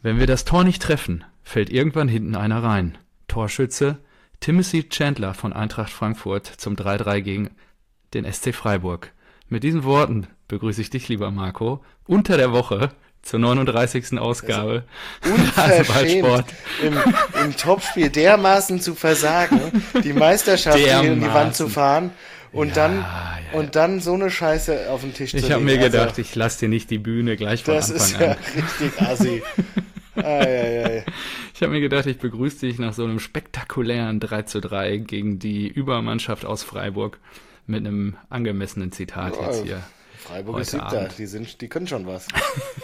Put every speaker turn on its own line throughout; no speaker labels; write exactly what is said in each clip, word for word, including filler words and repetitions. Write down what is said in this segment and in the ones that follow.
Wenn wir das Tor nicht treffen, fällt irgendwann hinten einer rein. Torschütze Timothy Chandler von Eintracht Frankfurt zum drei drei gegen den S C Freiburg. Mit diesen Worten begrüße ich dich, lieber Marco, unter der Woche zur neununddreißigsten Ausgabe
Unverschämt, im, im Topspiel dermaßen zu versagen, die Meisterschaft hier in die Wand zu fahren und
ja,
dann
ja,
und
ja.
dann so eine Scheiße auf den Tisch zu legen.
Ich habe mir gedacht,
also,
ich lasse dir nicht die Bühne gleich von
das
Anfang
ist ja
an.
richtig assi. Ei, ei, ei.
Ich habe mir gedacht, ich begrüße dich nach so einem spektakulären drei zu drei gegen die Übermannschaft aus Freiburg mit einem angemessenen Zitat
Ja,
jetzt hier.
Freiburg
heute
ist siebter,
Abend.
die sind, die können schon was.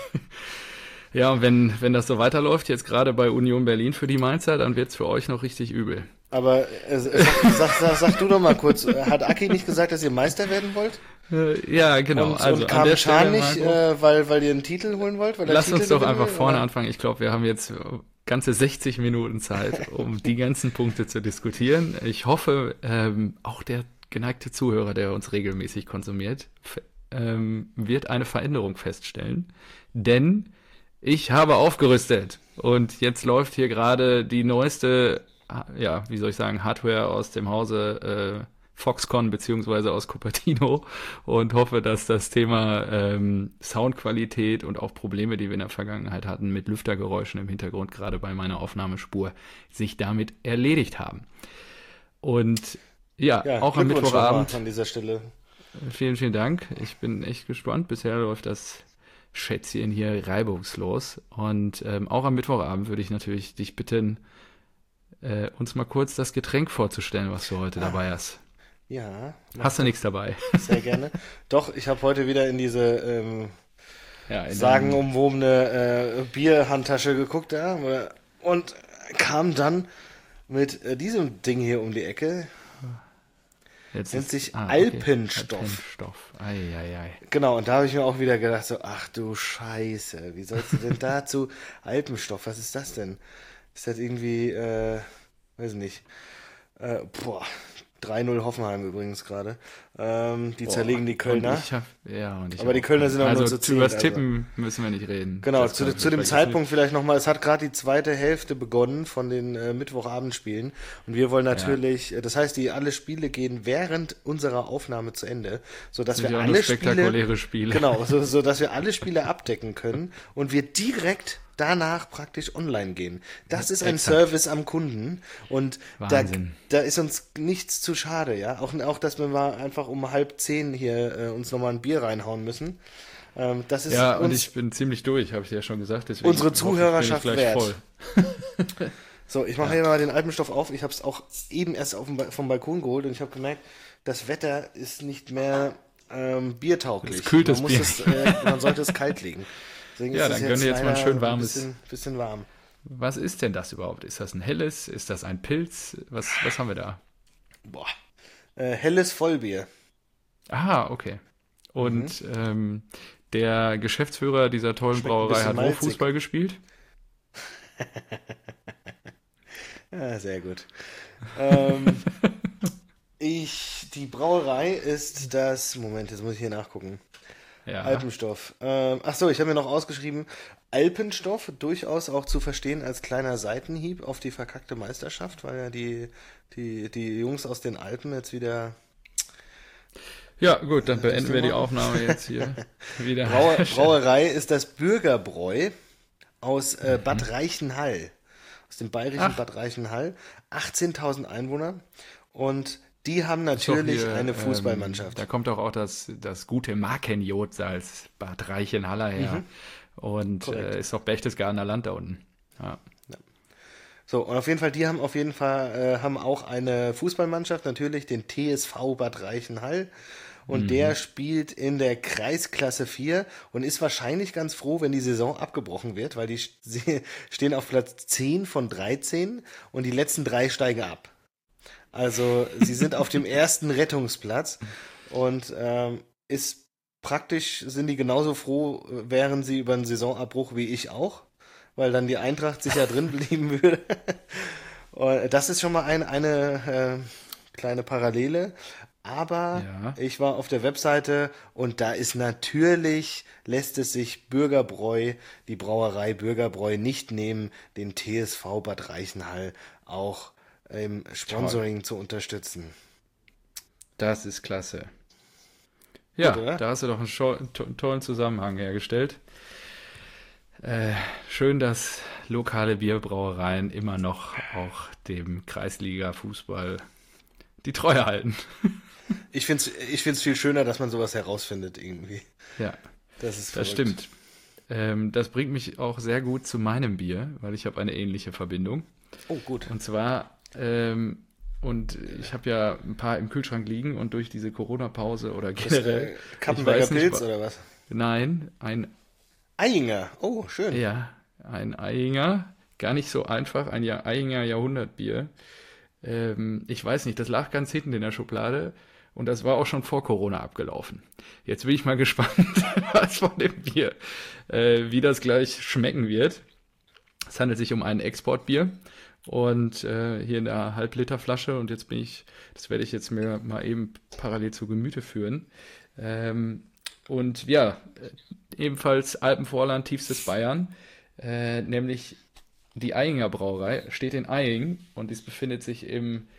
Ja, und wenn, wenn das so weiterläuft, jetzt gerade bei Union Berlin für die Mainzer, dann wird's für euch noch richtig übel.
Aber äh, sag, sag, sag, sag du doch mal kurz, hat Aki nicht gesagt, dass ihr Meister werden wollt?
Äh, ja, genau.
Und,
also
und
an der
kam Can
Stelle,
nicht,
Marco,
äh, weil, weil ihr einen Titel holen wollt? Weil der
lass
Titel
uns doch
gewinnen
einfach
will,
vorne
oder?
anfangen. Ich glaube, wir haben jetzt ganze sechzig Minuten Zeit, um die ganzen Punkte zu diskutieren. Ich hoffe, ähm, auch der geneigte Zuhörer, der uns regelmäßig konsumiert, f- ähm, wird eine Veränderung feststellen. Denn ich habe aufgerüstet und jetzt läuft hier gerade die neueste, ja, wie soll ich sagen, Hardware aus dem Hause äh, Foxconn beziehungsweise aus Cupertino und hoffe, dass das Thema ähm, Soundqualität und auch Probleme, die wir in der Vergangenheit hatten mit Lüftergeräuschen im Hintergrund, gerade bei meiner Aufnahmespur, sich damit erledigt haben. Und ja,
Ja,
auch am
Glückwunsch nochmal
Mittwochabend.
an dieser Stelle.
Vielen, vielen Dank. Ich bin echt gespannt. Bisher läuft das Schätzchen hier reibungslos. Und ähm, auch am Mittwochabend würde ich natürlich dich bitten, äh, uns mal kurz das Getränk vorzustellen, was du heute dabei hast.
Ja,
Hast du nichts dabei?
sehr gerne. Doch, ich habe heute wieder in diese ähm,
Ja, in
sagenumwobene äh, Bierhandtasche geguckt, ja, und kam dann mit äh, diesem Ding hier um die Ecke.
Jetzt
nennt
ist-
sich
ah,
Alpenstoff.
Alpenstoff. Ei, ei, ei.
Genau, und da habe ich mir auch wieder gedacht, so, ach du Scheiße, wie sollst du denn dazu Alpenstoff, was ist das denn? Ist das irgendwie, äh, weiß nicht, äh, boah, drei null Hoffenheim übrigens gerade. Ähm, die
Boah,
zerlegen die Kölner.
Und ich hab, ja, und ich
Aber
hab
die
auch-
Kölner sind auch
also
nur zu zehn,
übers
also.
Tippen müssen wir nicht reden.
Genau,
Das
zu,
können wir
zu dem
vergessen.
Zeitpunkt vielleicht nochmal, es hat gerade die zweite Hälfte begonnen von den äh, Mittwochabendspielen und wir wollen natürlich, äh, das heißt, die alle Spiele gehen während unserer Aufnahme zu Ende, sodass
Sind
wir
ja auch nur
alle
spektakuläre
Spiele,
Spiele.
genau, so, so dass wir alle Spiele abdecken können und wir direkt danach praktisch online gehen. Das ist ein
Exakt.
Service am Kunden und da,
Wahnsinn.
da ist uns nichts zu schade, ja. Auch, auch dass wir mal einfach um halb zehn hier äh, uns nochmal ein Bier reinhauen müssen. Ähm, das ist
Ja, und
uns,
ich bin ziemlich durch, habe ich ja schon gesagt. Deswegen
Unsere
hoffe ich,
Zuhörerschaft
bin ich gleich
wert.
voll.
So, ich mache hier mal den Alpenstoff auf. Ich habe es auch eben erst auf dem ba vom Balkon geholt und ich habe gemerkt, das Wetter ist nicht mehr ähm, biertauglich.
Es kühlt
man
das
muss
Bier.
Es, äh, man sollte es kalt legen. Deswegen
Ja,
ist es
dann gönn dir jetzt mal ein
leider
schön warmes-
Bisschen, bisschen warm.
Was ist denn das überhaupt? Ist das ein helles? Ist das ein Pilz? Was, was haben wir da?
Boah. Äh, helles Vollbier.
Aha, okay. Und
Mhm.
ähm, der Geschäftsführer dieser tollen
Schmeckt ein
Brauerei
bisschen
hat wo
malzig.
Fußball gespielt?
Ja, sehr gut. ähm, ich, die Brauerei ist das, Moment, jetzt muss ich hier nachgucken.
Ja.
Alpenstoff. Ähm, ach so, ich habe mir noch ausgeschrieben, Alpenstoff durchaus auch zu verstehen als kleiner Seitenhieb auf die verkackte Meisterschaft, weil ja die, die, die Jungs aus den Alpen jetzt wieder
Ja, gut, dann beenden wir die
mal.
Aufnahme jetzt hier wieder.
Brauer, Brauerei ist das Bürgerbräu aus äh, Bad Reichenhall, aus dem bayerischen
Ach.
Bad Reichenhall, achtzehntausend Einwohner und die haben
Ist doch
natürlich
hier,
eine
ähm,
Fußballmannschaft.
Da kommt doch auch das, das gute Markenjodsalz Bad Reichenhaller her. Und
Korrekt.
äh, ist doch Berchtesgadener Land da unten. Ja.
So, und auf jeden Fall, die haben auf jeden Fall, äh, haben auch eine Fußballmannschaft, natürlich den T S V Bad Reichenhall. Und der spielt in der Kreisklasse vier und ist wahrscheinlich ganz froh, wenn die Saison abgebrochen wird, weil die sie stehen auf Platz zehn von dreizehn und die letzten drei steigen ab. Also sie sind auf dem ersten Rettungsplatz und ähm, ist praktisch, sind die genauso froh, wären sie über einen Saisonabbruch wie ich auch, weil dann die Eintracht sicher drin blieben würde. Und das ist schon mal ein, eine äh, kleine Parallele. Aber
Ja.
ich war auf der Webseite und da ist natürlich, lässt es sich Bürgerbräu, die Brauerei Bürgerbräu nicht nehmen, den T S V Bad Reichenhall auch im Sponsoring zu unterstützen.
Das ist klasse. Ja,
Gut, oder?
da hast du doch einen scho- to tollen Zusammenhang hergestellt. Äh, schön, dass lokale Bierbrauereien immer noch auch dem Kreisliga-Fußball die Treue halten.
Ich finde es ich find's viel schöner, dass man sowas herausfindet irgendwie.
Ja,
Das ist
das
verrückt.
stimmt. Ähm, das bringt mich auch sehr gut zu meinem Bier, weil ich habe eine ähnliche Verbindung.
Oh, gut.
Und zwar, ähm, und ich habe ja ein paar im Kühlschrank liegen und durch diese Corona-Pause oder
Das,
generell,
äh,
ich
Kappenberger
weiß nicht,
Pilz
wa-
oder was?
nein, ein,
Eyinger. Oh, schön.
ja, ein Ayinger, gar nicht so einfach, ein Ja- Ayinger Jahrhundertbier. Ähm, ich weiß nicht, das lag ganz hinten in der Schublade und das war auch schon vor Corona abgelaufen. Jetzt bin ich mal gespannt, was von dem Bier, äh, wie das gleich schmecken wird. Es handelt sich um ein Exportbier und äh, hier in der Halbliterflasche und jetzt bin ich, das werde ich jetzt mir mal eben parallel zu Gemüte führen. Ähm, und ja, äh, ebenfalls Alpenvorland, tiefstes Bayern, äh, nämlich die Ayinger Brauerei steht in Aying und dies befindet sich im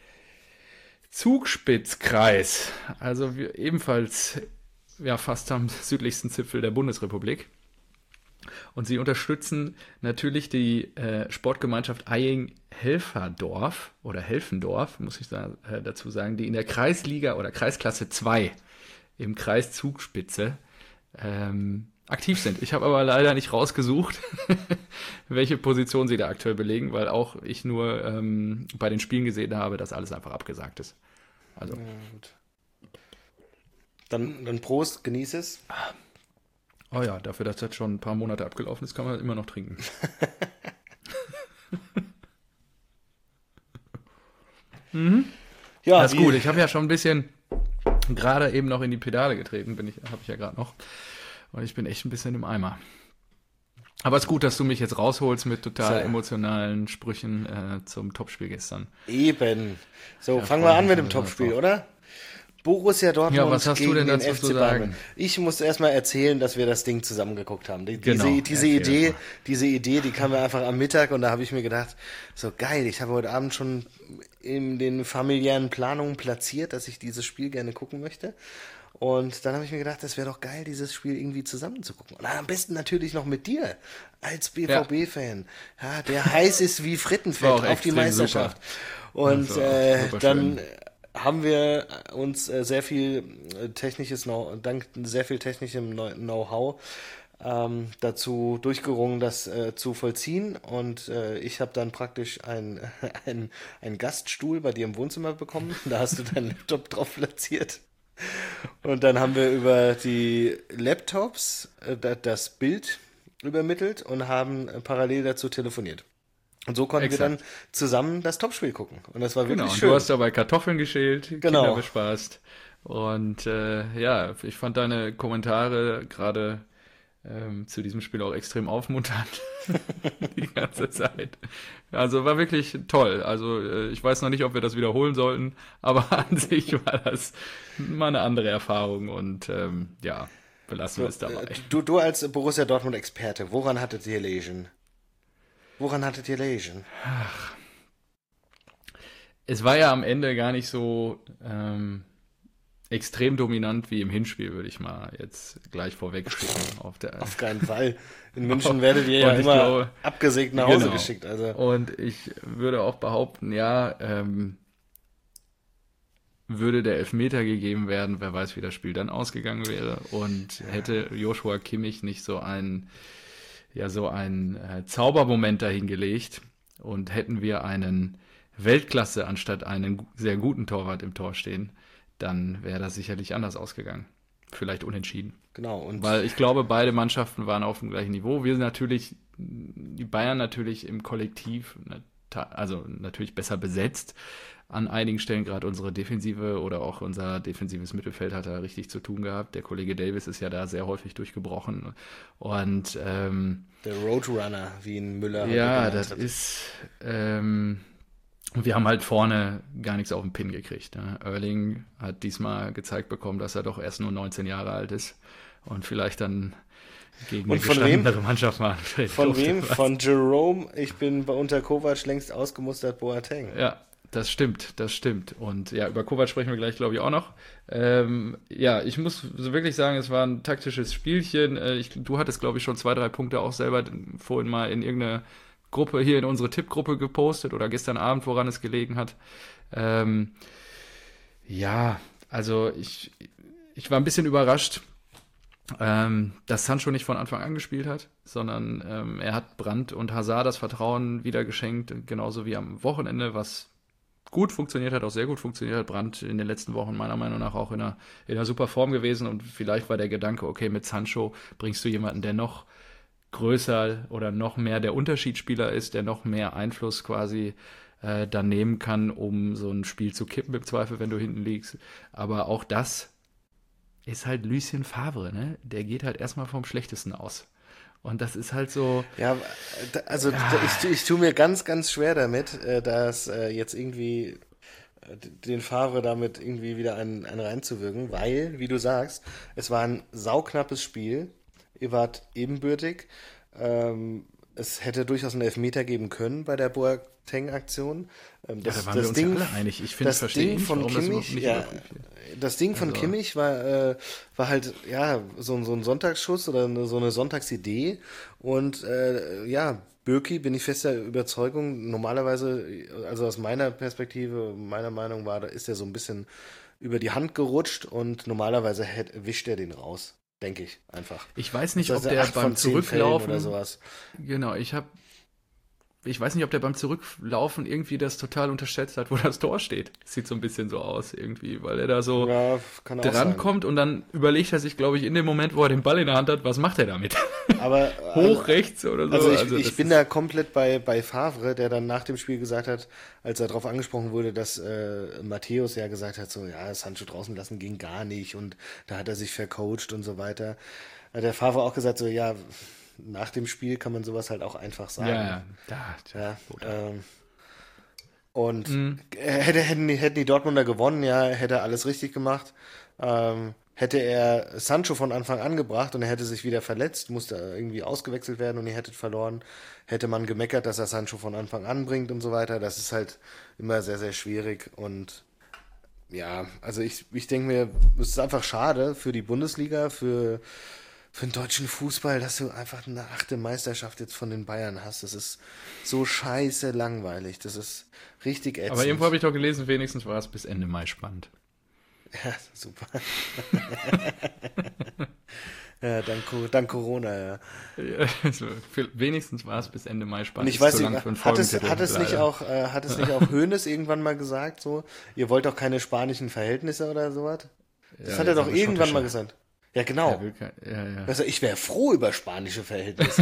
Zugspitzkreis, also wir, ebenfalls ja, fast am südlichsten Zipfel der Bundesrepublik. Und sie unterstützen natürlich die äh, Sportgemeinschaft Aying-Helferdorf oder Helfendorf, muss ich da, äh, dazu sagen, die in der Kreisliga oder Kreisklasse zwei im Kreis Zugspitze ähm, aktiv sind. Ich habe aber leider nicht rausgesucht, welche Position sie da aktuell belegen, weil auch ich nur ähm, bei den Spielen gesehen habe, dass alles einfach abgesagt ist. Also,
Ja, gut. Dann, dann Prost, genieß es.
oh ja, dafür, dass das schon ein paar Monate abgelaufen ist, kann man immer noch trinken.
Ja,
Das ist
wie-
gut. Ich habe ja schon ein bisschen gerade eben noch in die Pedale getreten, bin ich, habe ich ja gerade noch. Und ich bin echt ein bisschen im Eimer. Aber es ist gut, dass du mich jetzt rausholst mit total
Tja.
emotionalen Sprüchen äh, zum Topspiel gestern.
Eben. So,
Ja,
fangen wir
freut
an
mich
mit dem
schon
Topspiel,
drauf.
oder? Borussia Dortmund
Ja, was hast du
gegen
denn
den
dazu
F C
zu
Bayern.
sagen?
Ich muss erstmal erzählen, dass wir das Ding zusammen geguckt haben. Die,
Genau,
diese diese
erzähl das
Idee,
mal.
diese Idee, die kam mir einfach am Mittag und da habe ich mir gedacht, so geil, ich habe heute Abend schon in den familiären Planungen platziert, dass ich dieses Spiel gerne gucken möchte. Und dann habe ich mir gedacht, das wäre doch geil, dieses Spiel irgendwie zusammen zu gucken. Und am besten natürlich noch mit dir, als B V B-Fan, ja, der heiß ist wie Frittenfett
War auch
auf die
extrem
Meisterschaft. Und
Das war auch
äh,
super
dann
schön.
haben wir uns äh, sehr viel äh, technisches Know dank sehr viel technischem Know- Know-how ähm, dazu durchgerungen, das äh, zu vollziehen. Und äh, ich habe dann praktisch ein, ein, ein Gaststuhl bei dir im Wohnzimmer bekommen. Da hast du deinen Laptop drauf platziert. Und dann haben wir über die Laptops äh, da- das Bild übermittelt und haben äh, parallel dazu telefoniert. Und so konnten wir dann
Exakt.
zusammen das Topspiel gucken. Und das war
Genau,
wirklich
und
schön.
du hast dabei Kartoffeln geschält,
Genau.
Kinder bespaßt. Und äh, ja, ich fand deine Kommentare gerade ähm, zu diesem Spiel auch extrem aufmunternd. Die ganze Zeit. Also war wirklich toll. Also äh, ich weiß noch nicht, ob wir das wiederholen sollten, aber an sich war das mal eine andere Erfahrung und ähm, ja, belassen wir es dabei.
Äh, Du, du als Borussia Dortmund-Experte, woran hattet ihr gelesen? Woran hattet ihr gelesen?
Es war ja am Ende gar nicht so ähm, extrem dominant wie im Hinspiel, würde ich mal jetzt gleich vorweg schicken. Auf der,
Auf keinen Fall. In München werdet ihr ja
Und ich
immer
glaube-
abgesägt nach Hause
Genau.
geschickt. Also
Und ich würde auch behaupten, ja, ähm, würde der Elfmeter gegeben werden, wer weiß, wie das Spiel dann ausgegangen wäre. Und hätte Joshua Kimmich nicht so einen, ja, so einen äh, Zaubermoment dahingelegt und hätten wir einen Weltklasse anstatt einen gu- sehr guten Torwart im Tor stehen, dann wäre das sicherlich anders ausgegangen. Vielleicht unentschieden.
genau. Und
Weil ich glaube, beide Mannschaften waren auf dem gleichen Niveau. Wir sind natürlich, die Bayern natürlich im Kollektiv, ne, ta- also natürlich besser besetzt. An einigen Stellen gerade unsere Defensive oder auch unser defensives Mittelfeld hat da richtig zu tun gehabt. Der Kollege Davis ist ja da sehr häufig durchgebrochen. Und ähm,
der Roadrunner, wie ihn Müller heute
ja,
genannt
das
hat.
ist, ähm, Und wir haben halt vorne gar nichts auf den Pin gekriegt. Ne? Erling hat diesmal gezeigt bekommen, dass er doch erst nur neunzehn Jahre alt ist und vielleicht dann gegen
Und
eine
von wem?
gestandenere Mannschaft mal.
Von wem? Von Jerome. Ich bin bei unter Kovac längst ausgemustert Boateng.
Ja, das stimmt, das stimmt. Und ja, über Kovac sprechen wir gleich, glaube ich, auch noch. Ähm, ja, ich muss so wirklich sagen, es war ein taktisches Spielchen. Äh, ich, du hattest, glaube ich, schon zwei, drei Punkte auch selber vorhin mal in irgendeine Gruppe, hier in unsere Tippgruppe gepostet oder gestern Abend, woran es gelegen hat. Ähm, ja, also ich, ich war ein bisschen überrascht, ähm, dass Sancho nicht von Anfang an gespielt hat, sondern ähm, er hat Brandt und Hazard das Vertrauen wieder geschenkt, genauso wie am Wochenende, was gut funktioniert hat, auch sehr gut funktioniert hat. Brandt in den letzten Wochen meiner Meinung nach auch in einer, in einer super Form gewesen und vielleicht war der Gedanke, okay, mit Sancho bringst du jemanden, der noch größer oder noch mehr der Unterschiedsspieler ist, der noch mehr Einfluss quasi äh, dann nehmen kann, um so ein Spiel zu kippen im Zweifel, wenn du hinten liegst. Aber auch das ist halt Lucien Favre, ne? Der geht halt erstmal vom Schlechtesten aus. Und das ist halt so.
Ja, da- also
Ja.
da- ich, ich tue mir ganz, ganz schwer damit, äh, dass äh, jetzt irgendwie äh, den Favre damit irgendwie wieder einen, einen reinzuwirken, weil, wie du sagst, es war ein sauknappes Spiel. Ihr wart ebenbürtig. Ähm, es hätte durchaus einen Elfmeter geben können bei der Boateng-Aktion. Ähm,
Ja,
das,
da waren
das
wir uns
Ding,
ja alle einig. Ich finde,
das
verstehe
Ding
nicht,
von
warum das überhaupt
Kimmich,
nicht
ja,
überprüft wird.
das Ding von
Also,
Kimmich war, äh, war halt, ja, so, ein- so ein Sonntagsschuss oder eine, so eine Sonntagsidee. Und äh, ja, Bürki bin ich fester Überzeugung, normalerweise, also aus meiner Perspektive, meiner Meinung war, da ist er so ein bisschen über die Hand gerutscht und normalerweise hätt, wischt er den raus. Denke ich einfach.
ich weiß
Das
nicht, ob
heißt,
der
acht von
beim
zehn Fällen oder
Zurücklaufen,
sowas.
genau, ich habe ich weiß nicht, ob der beim Zurücklaufen irgendwie das total unterschätzt hat, wo das Tor steht. Sieht so ein bisschen so aus irgendwie, weil er da so
Ja, kann auch sein.
drankommt und dann überlegt er sich, glaube ich, in dem Moment, wo er den Ball in der Hand hat, was macht er damit?
Aber
Hoch rechts oder so.
Also ich,
Also
ich
das
bin
ist-
da komplett bei, bei Favre, der dann nach dem Spiel gesagt hat, als er darauf angesprochen wurde, dass äh, Matthäus ja gesagt hat, so ja, Sancho draußen lassen ging gar nicht und da hat er sich vercoacht und so weiter. Hat der Favre auch gesagt, so ja, nach dem Spiel kann man sowas halt auch einfach sagen.
Ja, ja. Da,
Ja,
gut.
ähm, und
Mhm.
hätte, hätten, die- hätten die Dortmunder gewonnen, ja, hätte er alles richtig gemacht. Ähm, hätte er Sancho von Anfang an gebracht und er hätte sich wieder verletzt, musste irgendwie ausgewechselt werden und ihr hättet verloren, hätte man gemeckert, dass er Sancho von Anfang an bringt und so weiter. Das ist halt immer sehr, sehr schwierig und ja, also ich, ich denke mir, es ist einfach schade für die Bundesliga, für, für den deutschen Fußball, dass du einfach eine achte Meisterschaft jetzt von den Bayern hast. Das ist so scheiße langweilig. Das ist richtig ätzend.
Aber irgendwo habe ich doch gelesen, wenigstens war es bis Ende Mai spannend.
Ja, super. Ja, dank, Co- dank Corona, ja.
Ja, also, für, wenigstens war es bis Ende Mai
Und
spannend.
ich
Ist
weiß
zu
nicht,
lang für einen
hat es,
Folgentitel,
hat es nicht
leider.
auch, äh, hat es nicht auch Hoeneß irgendwann mal gesagt, so, ihr wollt doch keine spanischen Verhältnisse oder sowas? Das
Ja,
hat er
jetzt
doch
aber
irgendwann mal
schottische.
gesagt. Ja, genau.
Er will kein, ja, ja.
Also ich wäre froh über spanische Verhältnisse.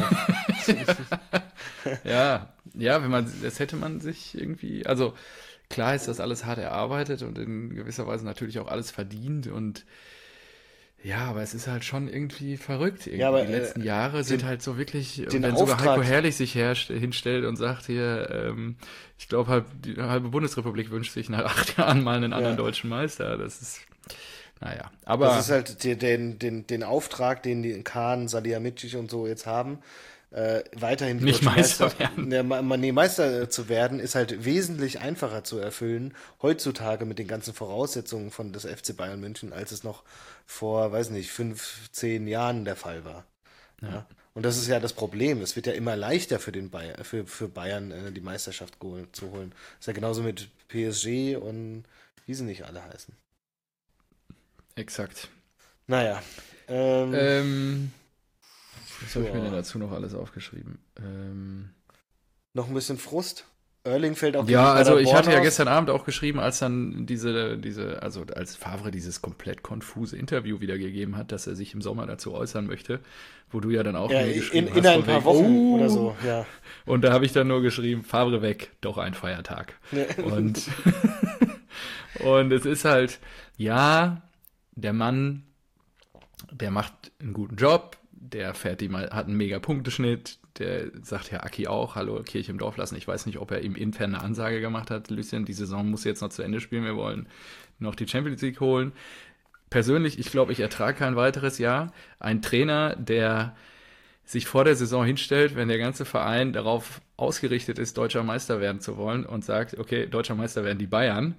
Ja, ja, wenn man, das hätte man sich irgendwie, also klar ist das alles hart erarbeitet und in gewisser Weise natürlich auch alles verdient und ja, aber es ist halt schon irgendwie verrückt. Irgendwie.
Ja, aber,
die letzten
äh,
Jahre sind
den-
halt so wirklich,
den
wenn sogar
Auftrag-
Heiko Herrlich sich herst- hinstellt und sagt hier, ähm, ich glaube, halb, die halbe Bundesrepublik wünscht sich nach acht Jahren mal einen anderen
Ja.
deutschen Meister. Das ist, naja, aber
Das ist halt die, den, den, den Auftrag, den die Kahn, Salihamidzic und so jetzt haben, äh, weiterhin die
Nicht
deutschen
Meister werden.
Ja, ma- ma- nee, Meister äh, zu werden, ist halt wesentlich einfacher zu erfüllen, heutzutage mit den ganzen Voraussetzungen von des F C Bayern München, als es noch vor, weiß nicht, fünf, zehn Jahren der Fall war. Ja. Und das ist ja das Problem. Es wird ja immer leichter für den Bayern, für, für Bayern äh, die Meisterschaft geholt, zu holen. Das ist ja genauso mit P S G und wie sie nicht alle heißen.
exakt.
Naja. Ähm,
Ähm, was habe ich mir
ja.
denn dazu noch alles aufgeschrieben? Ähm,
Noch ein bisschen Frust. Erling fällt auch
Ja,
gegen
also ich
Paderborn
hatte ja
aus.
gestern Abend auch geschrieben, als dann diese, diese, also als Favre dieses komplett konfuse Interview wiedergegeben hat, dass er sich im Sommer dazu äußern möchte, wo du ja dann auch
Ja,
mir
in,
geschrieben
in
hast,
ein
von
paar
wegen,
Wochen
oh,
oder so, ja.
Und da habe ich dann nur geschrieben, Favre weg, doch ein Feiertag.
Ne.
Und, und es ist halt, ja, der Mann, der macht einen guten Job, der fährt die mal, hat einen mega Punkteschnitt, der sagt ja Aki auch, hallo, Kirche im Dorf lassen. Ich weiß nicht, ob er ihm intern eine Ansage gemacht hat, Lucien, die Saison muss jetzt noch zu Ende spielen, wir wollen noch die Champions League holen. Persönlich, ich glaube, ich ertrage kein weiteres Jahr. Ein Trainer, der sich vor der Saison hinstellt, wenn der ganze Verein darauf ausgerichtet ist, deutscher Meister werden zu wollen und sagt, okay, deutscher Meister werden die Bayern,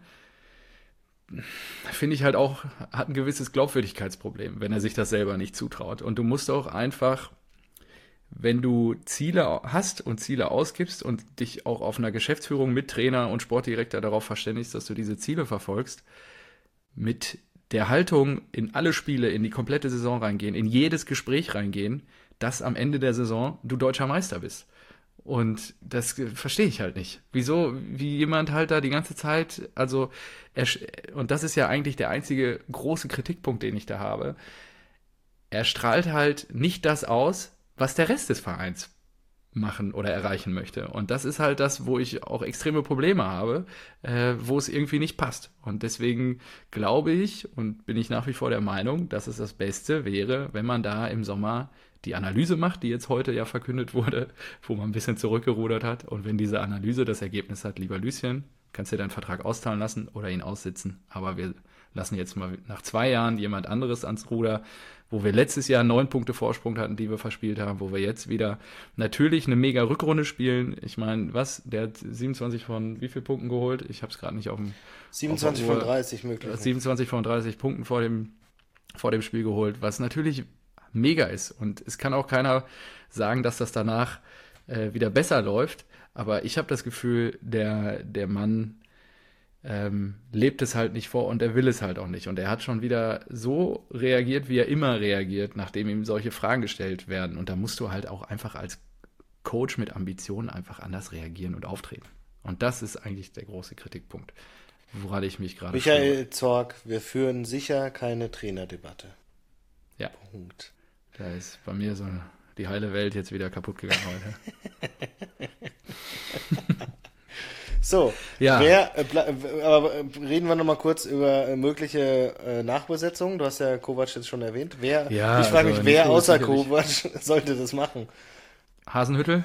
finde ich halt auch, hat ein gewisses Glaubwürdigkeitsproblem, wenn er sich das selber nicht zutraut. Und du musst auch einfach, wenn du Ziele hast und Ziele ausgibst und dich auch auf einer Geschäftsführung mit Trainer und Sportdirektor darauf verständigst, dass du diese Ziele verfolgst, mit der Haltung in alle Spiele, in die komplette Saison reingehen, in jedes Gespräch reingehen, dass am Ende der Saison du deutscher Meister bist. Und das verstehe ich halt nicht. Wieso, wie jemand halt da die ganze Zeit, also, er, und das ist ja eigentlich der einzige große Kritikpunkt, den ich da habe, er strahlt halt nicht das aus, was der Rest des Vereins machen oder erreichen möchte. Und das ist halt das, wo ich auch extreme Probleme habe, äh, wo es irgendwie nicht passt. Und deswegen glaube ich und bin ich nach wie vor der Meinung, dass es das Beste wäre, wenn man da im Sommer die Analyse macht, die jetzt heute ja verkündet wurde, wo man ein bisschen zurückgerudert hat. Und wenn diese Analyse das Ergebnis hat, lieber Lucien, kannst du dir deinen Vertrag auszahlen lassen oder ihn aussitzen. Aber wir lassen jetzt mal nach zwei Jahren jemand anderes ans Ruder, wo wir letztes Jahr neun Punkte Vorsprung hatten, die wir verspielt haben, wo wir jetzt wieder natürlich eine mega Rückrunde spielen. Ich meine, was? Der hat siebenundzwanzig von wie viel Punkten geholt? Ich habe es gerade nicht auf dem...
siebenundzwanzig von dreißig möglich.
siebenundzwanzig von dreißig Punkten vor dem, vor dem Spiel geholt, was natürlich mega ist. Und es kann auch keiner sagen, dass das danach äh, wieder besser läuft. Aber ich habe das Gefühl, der, der Mann ähm, lebt es halt nicht vor und er will es halt auch nicht. Und er hat schon wieder so reagiert, wie er immer reagiert, nachdem ihm solche Fragen gestellt werden. Und da musst du halt auch einfach als Coach mit Ambitionen einfach anders reagieren und auftreten. Und das ist eigentlich der große Kritikpunkt, woran ich mich gerade
Michael führe. Zorg, wir führen sicher keine Trainerdebatte.
Ja.
Punkt.
Da ist bei mir so die heile Welt jetzt wieder kaputt gegangen heute.
So,
ja.
wer, äh, aber reden wir nochmal kurz über äh, mögliche äh, Nachbesetzungen. Du hast ja Kovac jetzt schon erwähnt. Wer,
ja,
ich frage
also
mich, wer
Nico
außer Kovac sollte das machen?
Hasenhüttl?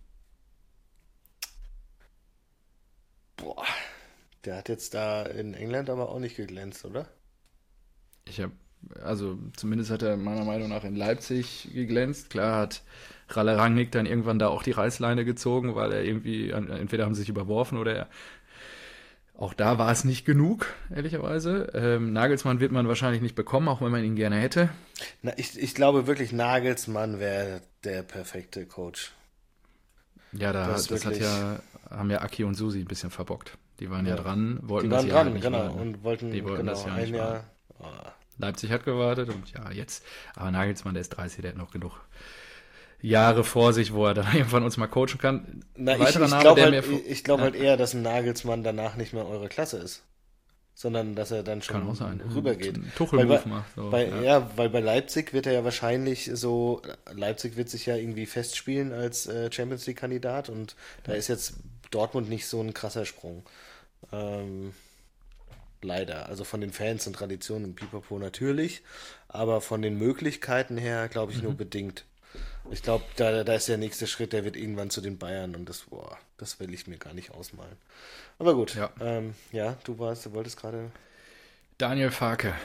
Boah, der hat jetzt da in England aber auch nicht geglänzt, oder?
Ich habe Also zumindest hat er meiner Meinung nach in Leipzig geglänzt. Klar hat Ralle Rangnick dann irgendwann da auch die Reißleine gezogen, weil er irgendwie, entweder haben sie sich überworfen oder er, auch da war es nicht genug, ehrlicherweise. Ähm, Nagelsmann wird man wahrscheinlich nicht bekommen, auch wenn man ihn gerne hätte.
Na, ich, ich glaube wirklich, Nagelsmann wäre der perfekte Coach.
Ja, da,
das,
das hat ja, haben ja Aki und Susi ein bisschen verbockt. Die waren ja, ja dran, wollten
die waren
das
dran,
ja nicht
genau,
machen.
und wollten,
die wollten
genau,
das ja
ein
nicht
Jahr.
Oh. Leipzig hat gewartet und ja, jetzt, aber Nagelsmann, der ist dreißig, der hat noch genug Jahre vor sich, wo er dann irgendwann uns mal coachen kann.
Na, ich ich glaube halt, ich glaub ja. halt eher, dass ein Nagelsmann danach nicht mehr eure Klasse ist, sondern dass er dann schon rübergeht.
Tuchelmove macht. So,
bei,
ja.
ja, weil bei Leipzig wird er ja wahrscheinlich so, Leipzig wird sich ja irgendwie festspielen als äh, Champions League Kandidat und da ist jetzt Dortmund nicht so ein krasser Sprung. Ähm, leider. Also von den Fans und Traditionen und Pipapo natürlich, aber von den Möglichkeiten her glaube ich mhm. nur bedingt. Ich glaube, da, da ist der nächste Schritt, der wird irgendwann zu den Bayern und das, boah, das will ich mir gar nicht ausmalen. Aber gut, ja, ähm, ja du warst, du wolltest gerade...
Daniel Farke.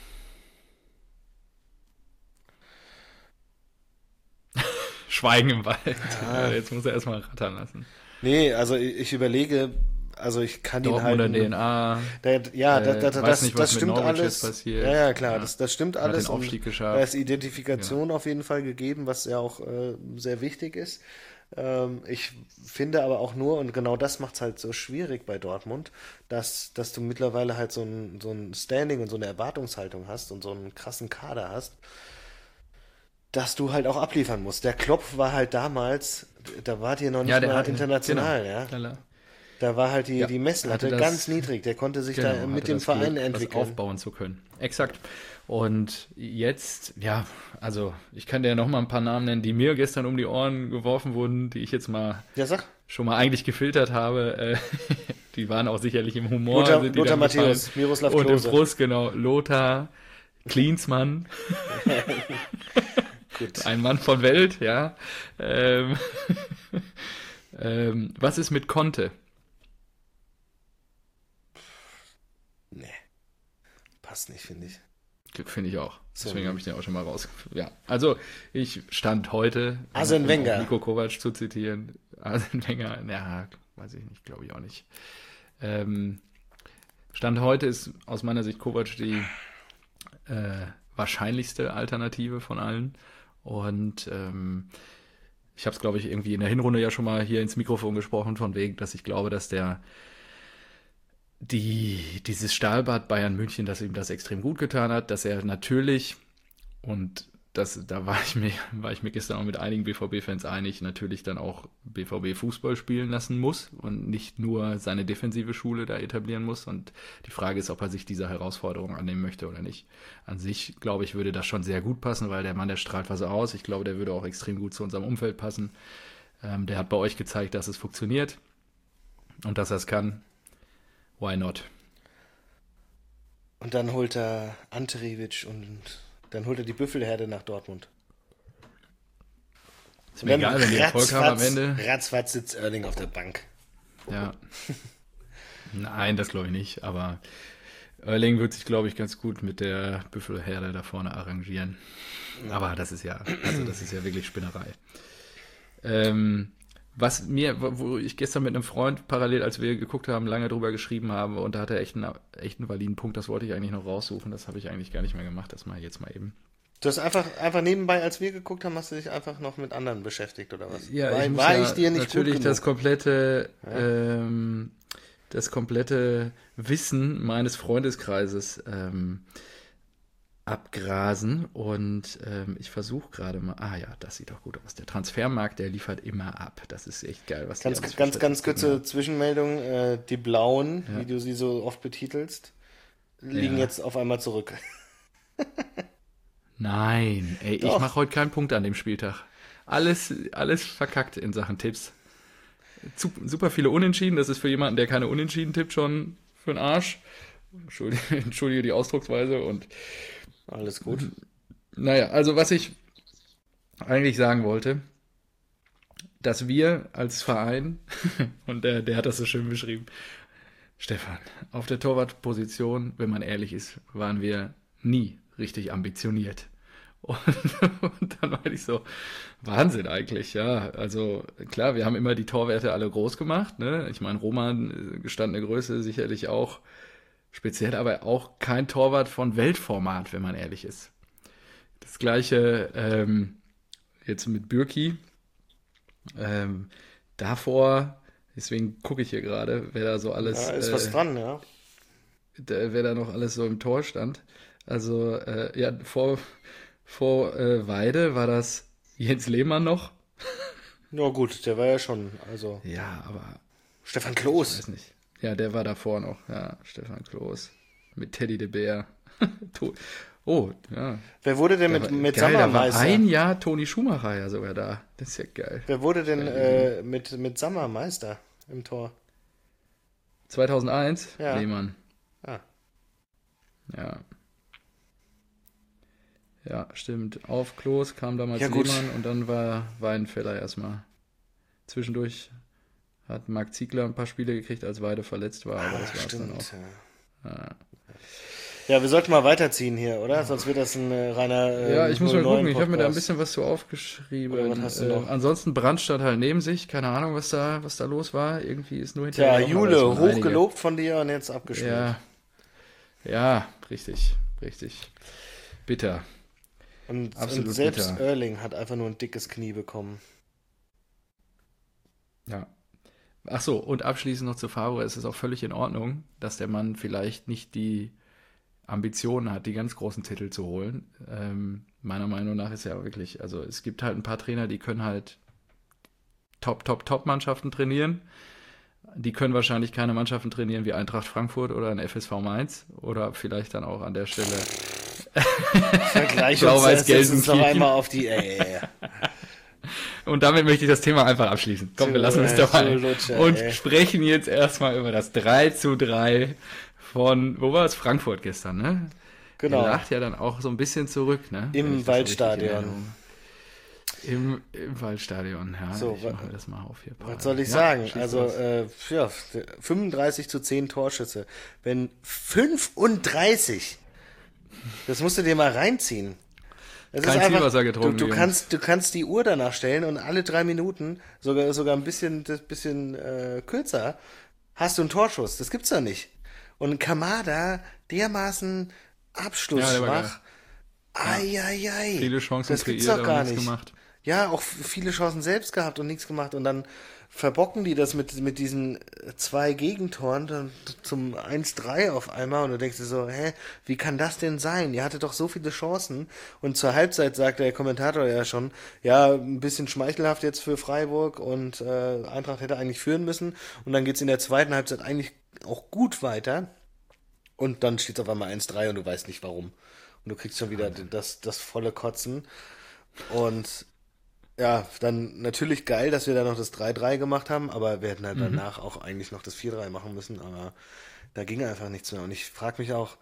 Schweigen im Wald. Ja. Jetzt muss er erstmal rattern lassen.
Nee, also ich, ich überlege, also ich kann
Dortmunder
ihn halt...
D N A.
Der, ja,
äh,
da, da, das,
nicht,
das stimmt alles.
Passiert.
Ja, ja, klar, ja. Das, das stimmt alles.
Hat den Aufstieg geschafft.
Da ist Identifikation ja. auf jeden Fall gegeben, was ja auch äh, sehr wichtig ist. Ähm, ich finde aber auch nur, und genau das macht es halt so schwierig bei Dortmund, dass, dass du mittlerweile halt so ein, so ein Standing und so eine Erwartungshaltung hast und so einen krassen Kader hast, dass du halt auch abliefern musst. Der Klopp war halt damals, da wart ihr noch nicht
ja, der
mal
hatte,
international,
genau,
ja.
Klar.
Da war halt die,
ja,
die Messlatte
das,
ganz niedrig. Der konnte sich genau, da mit dem Verein
Glück,
entwickeln.
Aufbauen zu können. Exakt. Und jetzt, ja, also ich kann dir ja noch mal ein paar Namen nennen, die mir gestern um die Ohren geworfen wurden, die ich jetzt mal
ja, sag.
schon mal eigentlich gefiltert habe. Die waren auch sicherlich im Humor.
Lothar,
sind die
Lothar Matthäus, Miroslav
Klose. Und im
Klose.
Brust, genau. Lothar, Klinsmann.
Gut.
Ein Mann von Welt, ja. Ähm, ähm, was ist mit Conte?
Nee, passt nicht, finde ich.
Finde ich auch.
So.
Deswegen habe ich den auch schon mal raus. Ja, also ich stand heute,
Arsene
um
Wenger.
auch Niko Kovac zu zitieren. Arsene Wenger, ja, weiß ich nicht, glaube ich auch nicht. Ähm, Stand heute ist aus meiner Sicht Kovac die äh, wahrscheinlichste Alternative von allen. Und ähm, ich habe es, glaube ich, irgendwie in der Hinrunde ja schon mal hier ins Mikrofon gesprochen, von wegen, dass ich glaube, dass der die, dieses Stahlbad Bayern München, dass ihm das extrem gut getan hat, dass er natürlich, und das, da war ich mir, war ich mir gestern auch mit einigen B V B-Fans einig, natürlich dann auch B V B Fußball spielen lassen muss und nicht nur seine defensive Schule da etablieren muss. Und die Frage ist, ob er sich dieser Herausforderung annehmen möchte oder nicht. An sich, glaube ich, würde das schon sehr gut passen, weil der Mann, der strahlt was aus. Ich glaube, der würde auch extrem gut zu unserem Umfeld passen. Ähm, der hat bei euch gezeigt, dass es funktioniert und dass er es kann. Why not?
Und dann holt er Ante Rebic und dann holt er die Büffelherde nach Dortmund.
Ist mir egal, wenn die Erfolg haben am Ende.
Ratzfatz sitzt Erling auf der Bank.
Ja. Nein, das glaube ich nicht, aber Erling wird sich, glaube ich, ganz gut mit der Büffelherde da vorne arrangieren. Aber das ist ja, also das ist ja wirklich Spinnerei. Ähm, Was mir, wo ich gestern mit einem Freund parallel, als wir geguckt haben, lange drüber geschrieben habe und da hat er echt einen, echt einen validen Punkt, das wollte ich eigentlich noch raussuchen, das habe ich eigentlich gar nicht mehr gemacht, das mache ich jetzt mal eben.
Du hast einfach, einfach nebenbei, als wir geguckt haben, hast du dich einfach noch mit anderen beschäftigt, oder was?
Ja,
war
ich muss
war
ja
ich dir nicht
natürlich
gut
das
genug?
komplette, ähm, das komplette Wissen meines Freundeskreises ähm, abgrasen und ähm, ich versuche gerade mal, ah ja, das sieht doch gut aus. Der Transfermarkt, der liefert immer ab. Das ist echt geil, was die
Ganz,
alles für
ganz, ganz
Statistiken
kurze
haben.
Zwischenmeldung. Äh, die Blauen,
Ja.
wie du sie so oft betitelst, liegen
Ja.
jetzt auf einmal zurück.
Nein, ey, ich
Doch.
mache heute keinen Punkt an dem Spieltag. Alles, alles verkackt in Sachen Tipps. Zu, super viele Unentschieden, das ist für jemanden, der keine Unentschieden tippt, schon für den Arsch. Entschuldige, Entschuldige die Ausdrucksweise und
Alles gut.
naja, also was ich eigentlich sagen wollte, dass wir als Verein, und der, der hat das so schön beschrieben, Stefan, auf der Torwartposition, wenn man ehrlich ist, waren wir nie richtig ambitioniert. Und, und dann war ich so, Wahnsinn eigentlich, ja. Also klar, wir haben immer die Torwerte alle groß gemacht, ne? Ich meine, Roman, gestandene Größe, sicherlich auch speziell, aber auch kein Torwart von Weltformat, wenn man ehrlich ist. Das gleiche ähm, jetzt mit Bürki. Ähm, davor, deswegen gucke ich hier gerade, wer da so alles,
Ja, ist was
äh,
dran, ja.
da- wer da noch alles so im Tor stand. Also äh, ja, vor, vor äh, Weide war das Jens Lehmann noch.
Ja gut, der war ja schon, also
Ja, aber
Stefan
ich
Klos.
weiß nicht. Ja, der war davor noch. Ja, Stefan Klos. Mit Teddy de Beer. To- oh, ja.
Wer wurde denn
Der
mit,
war,
mit
geil, da war
Sommermeister?
ein Jahr Toni Schumacher ja sogar da. Das ist ja geil.
Wer wurde denn äh, mit, mit Sommermeister im Tor?
zweitausendeins,
Ja.
Lehmann.
Ah.
Ja. Ja, stimmt. Auf Klos kam damals
Ja, gut.
Lehmann und dann war Weidenfeller erstmal. Zwischendurch hat Marc Ziegler ein paar Spiele gekriegt, als Weide verletzt war, aber
Ah,
das war es dann auch.
stimmt. Ja.
Ja.
Ja, wir sollten mal weiterziehen hier, oder? Sonst wird das ein äh, reiner äh,
Ja, ich muss mal gucken, ich habe mir da ein
Podcast.
bisschen was zu aufgeschrieben.
Oder was hast du
Äh,
noch?
ansonsten Brand stand halt neben sich, keine Ahnung, was da, was da los war. Irgendwie ist nur hinterher.
Tja,
gelaufen, aber
Jule,
es waren einige.
hochgelobt von dir und jetzt abgeschmiert.
Ja, ja, richtig, richtig. Bitter.
Und,
absolut
und selbst
bitter.
Erling hat einfach nur ein dickes Knie bekommen.
Ja. Ach so, und abschließend noch zu Favre, es ist auch völlig in Ordnung, dass der Mann vielleicht nicht die Ambitionen hat, die ganz großen Titel zu holen. Ähm, meiner Meinung nach ist ja wirklich, also es gibt halt ein paar Trainer, die können halt Top, Top, Top-Mannschaften trainieren. Die können wahrscheinlich keine Mannschaften trainieren wie Eintracht Frankfurt oder ein F S V Mainz oder vielleicht dann auch an der Stelle
Vergleich uns,
Blau-Weiß
setz uns noch
Gelsenkirchen.
einmal auf die. Ey, ey, ey.
Und damit möchte ich das Thema einfach abschließen. Komm, wir lassen es
Zu-
dabei.
zu Lutscher,
Und
ey.
sprechen jetzt erstmal über das drei zu drei von, wo war es? Frankfurt gestern, ne?
Genau.
Der lag ja dann auch so ein bisschen zurück, ne?
Im
Wenn ich das so richtig in
Waldstadion.
Erinnerung- Im, im Waldstadion, ja.
So,
ich
wa-
mache mir das mal auf hier.
Was soll ich
Ja,
sagen?
schieß
Also,
los.
äh, ja, fünfunddreißig zu zehn Torschüsse. Wenn fünfunddreißig, das musst du dir mal reinziehen. Das
Kein
ist einfach,
Zielwasser
du,
getrunken,
du
die
kannst, du kannst die Uhr danach stellen und alle drei Minuten, sogar, sogar ein bisschen, das bisschen äh, kürzer, hast du einen Torschuss. Das gibt's doch nicht. Und Kamada dermaßen
Ja, der war
abschlussschwach.
geil.
Eieiei.
Viele Chancen
Das gibt's
kreiert,
doch
aber
gar
nichts
nicht.
gemacht.
Ja, auch viele Chancen selbst gehabt und nichts gemacht. Und dann verbocken die das mit, mit diesen äh, zwei Gegentoren dann zum eins drei auf einmal. Und du denkst dir so, hä, wie kann das denn sein? Ihr hattet doch so viele Chancen. Und zur Halbzeit sagt der Kommentator ja schon, ja, ein bisschen schmeichelhaft jetzt für Freiburg und äh, Eintracht hätte eigentlich führen müssen. Und dann geht's in der zweiten Halbzeit eigentlich auch gut weiter. Und dann steht es auf einmal eins drei und du weißt nicht warum. Und du kriegst schon wieder das, das volle Kotzen. Und ja, dann natürlich geil, dass wir da noch das drei drei gemacht haben, aber wir hätten halt
Mhm.
danach auch eigentlich noch das vier drei machen müssen, aber da ging einfach nichts mehr. Und ich frage mich auch,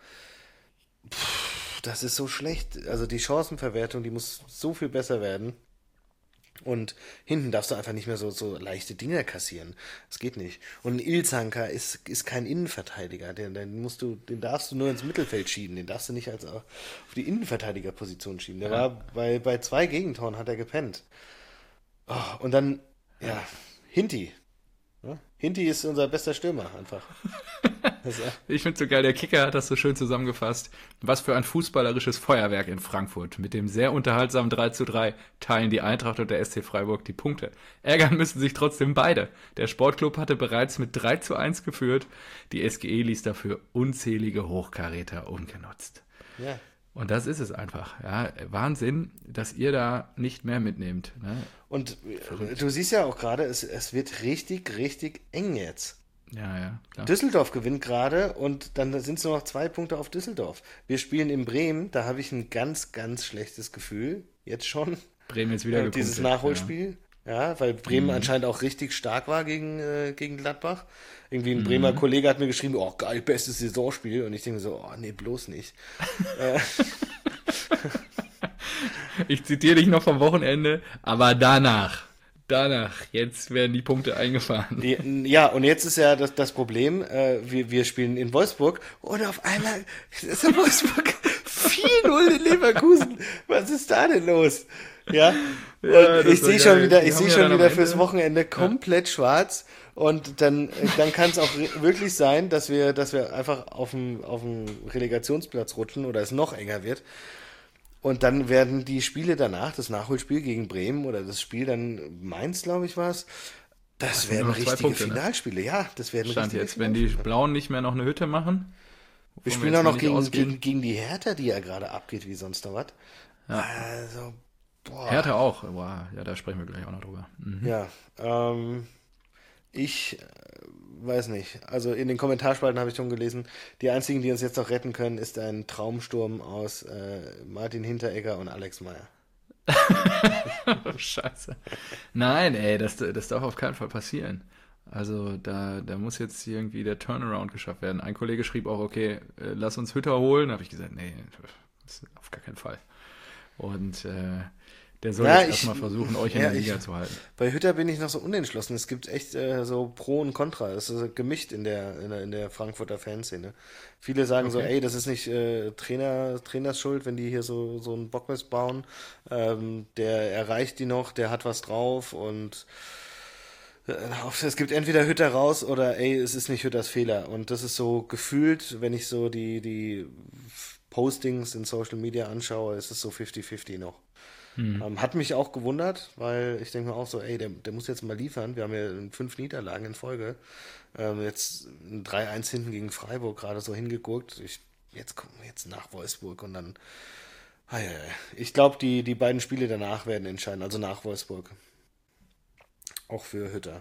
pff, das ist so schlecht. Also die Chancenverwertung, die muss so viel besser werden. Und hinten darfst du einfach nicht mehr so, so leichte Dinger kassieren. Das geht nicht. Und ein Ilzanker ist, ist kein Innenverteidiger. Den, den musst du, den darfst du nur ins Mittelfeld schieben. Den darfst du nicht als auf die Innenverteidigerposition schieben. Der war bei, bei zwei Gegentoren hat er gepennt. Oh, und dann, ja, Hinti. Ja? Hinti ist unser bester Stürmer einfach. Das, äh,
Ich finde so geil, der Kicker hat das so schön zusammengefasst. Was für ein fußballerisches Feuerwerk in Frankfurt. Mit dem sehr unterhaltsamen drei zu drei teilen die Eintracht und der S C Freiburg die Punkte. Ärgern müssen sich trotzdem beide. Der Sportclub hatte bereits mit drei zu eins geführt. Die S G E ließ dafür unzählige Hochkaräter ungenutzt.
ja.
Und das ist es einfach. Ja, Wahnsinn, dass ihr da nicht mehr mitnehmt. Ne?
Und äh, du siehst ja auch gerade, es, es wird richtig, richtig eng jetzt.
Ja, ja, klar.
Düsseldorf gewinnt gerade und dann sind es nur noch zwei Punkte auf Düsseldorf. Wir spielen in Bremen, da habe ich ein ganz, ganz schlechtes Gefühl, jetzt schon,
Bremen jetzt wieder
äh,
gepunktet.
dieses Nachholspiel. Ja, weil Bremen anscheinend auch richtig stark war gegen, äh, gegen Gladbach. Irgendwie ein Bremer Kollege hat mir geschrieben, oh geil, bestes Saisonspiel. Und ich denke so, oh nee, bloß nicht. äh,
Ja. Ich zitiere dich noch vom Wochenende, aber danach, danach, jetzt werden die Punkte eingefahren.
Die, ja, und jetzt ist ja das, das Problem, äh, wir, wir spielen in Wolfsburg und auf einmal ist in Wolfsburg vier null in Leverkusen. Was ist da denn los? Ja, und
Ja, das
ich
war
sehe schon
geil.
wieder,
Die
ich
haben
sehe
ja
schon
dann am
wieder fürs
Ende-
Wochenende komplett schwarz und dann, dann kann es auch re- wirklich sein, dass wir, dass wir einfach auf dem, auf dem Relegationsplatz rutschen oder es noch enger wird. Und dann werden die Spiele danach, das Nachholspiel gegen Bremen oder das Spiel dann Mainz, glaube ich, war es, das
sind
werden
nur noch zwei
richtige
Punkte, ne?
Finalspiele. Ja, das werden
Stand
richtige
jetzt, wenn die
Finalspiele.
Blauen nicht mehr noch eine Hütte machen.
Wir
wovon
spielen
jetzt
auch
mal
noch
nicht
gegen,
ausgehen.
gegen, gegen die Hertha, die ja gerade abgeht wie sonst noch was. Also, boah.
Hertha auch. Boah, ja, da sprechen wir gleich auch noch drüber. Mhm.
Ja, ähm, ich äh, weiß nicht. Also in den Kommentarspalten habe ich schon gelesen, die einzigen, die uns jetzt noch retten können, ist ein Traumsturm aus äh, Martin Hinteregger und Alex Meyer.
Scheiße. Nein, ey, das, das darf auf keinen Fall passieren. Also da, da muss jetzt irgendwie der Turnaround geschafft werden. Ein Kollege schrieb auch, okay, äh, lass uns Hütter holen. Da habe ich gesagt, nee, das ist auf gar keinen Fall. Und äh, der soll
Ja,
jetzt
ich-
erstmal versuchen, euch in
ja,
der Liga
ich-
zu halten.
Bei Hütter bin ich noch so unentschlossen. Es gibt echt äh, so Pro und Contra. Es ist so gemischt in der, in der, in der Frankfurter Fanszene. Viele sagen so,
Okay.
ey, das ist nicht äh, Trainer, Trainers Schuld, wenn die hier so, so einen Bockmist bauen. Ähm, der erreicht die noch, der hat was drauf und äh, es gibt entweder Hütter raus oder ey, es ist nicht Hütters Fehler. Und das ist so gefühlt, wenn ich so die, die Postings in Social Media anschaue, ist es so fünfzig fünfzig noch. Ähm, hat mich auch gewundert, weil ich denke mir auch so, ey, der, der muss jetzt mal liefern. Wir haben ja fünf Niederlagen in Folge. Ähm, jetzt ein drei eins hinten gegen Freiburg gerade so hingegurkt. Ich, jetzt kommen wir jetzt nach Wolfsburg und dann. Ah, ja, ja. Ich glaube, die, die beiden Spiele danach werden entscheiden, also nach Wolfsburg. Auch für Hütter.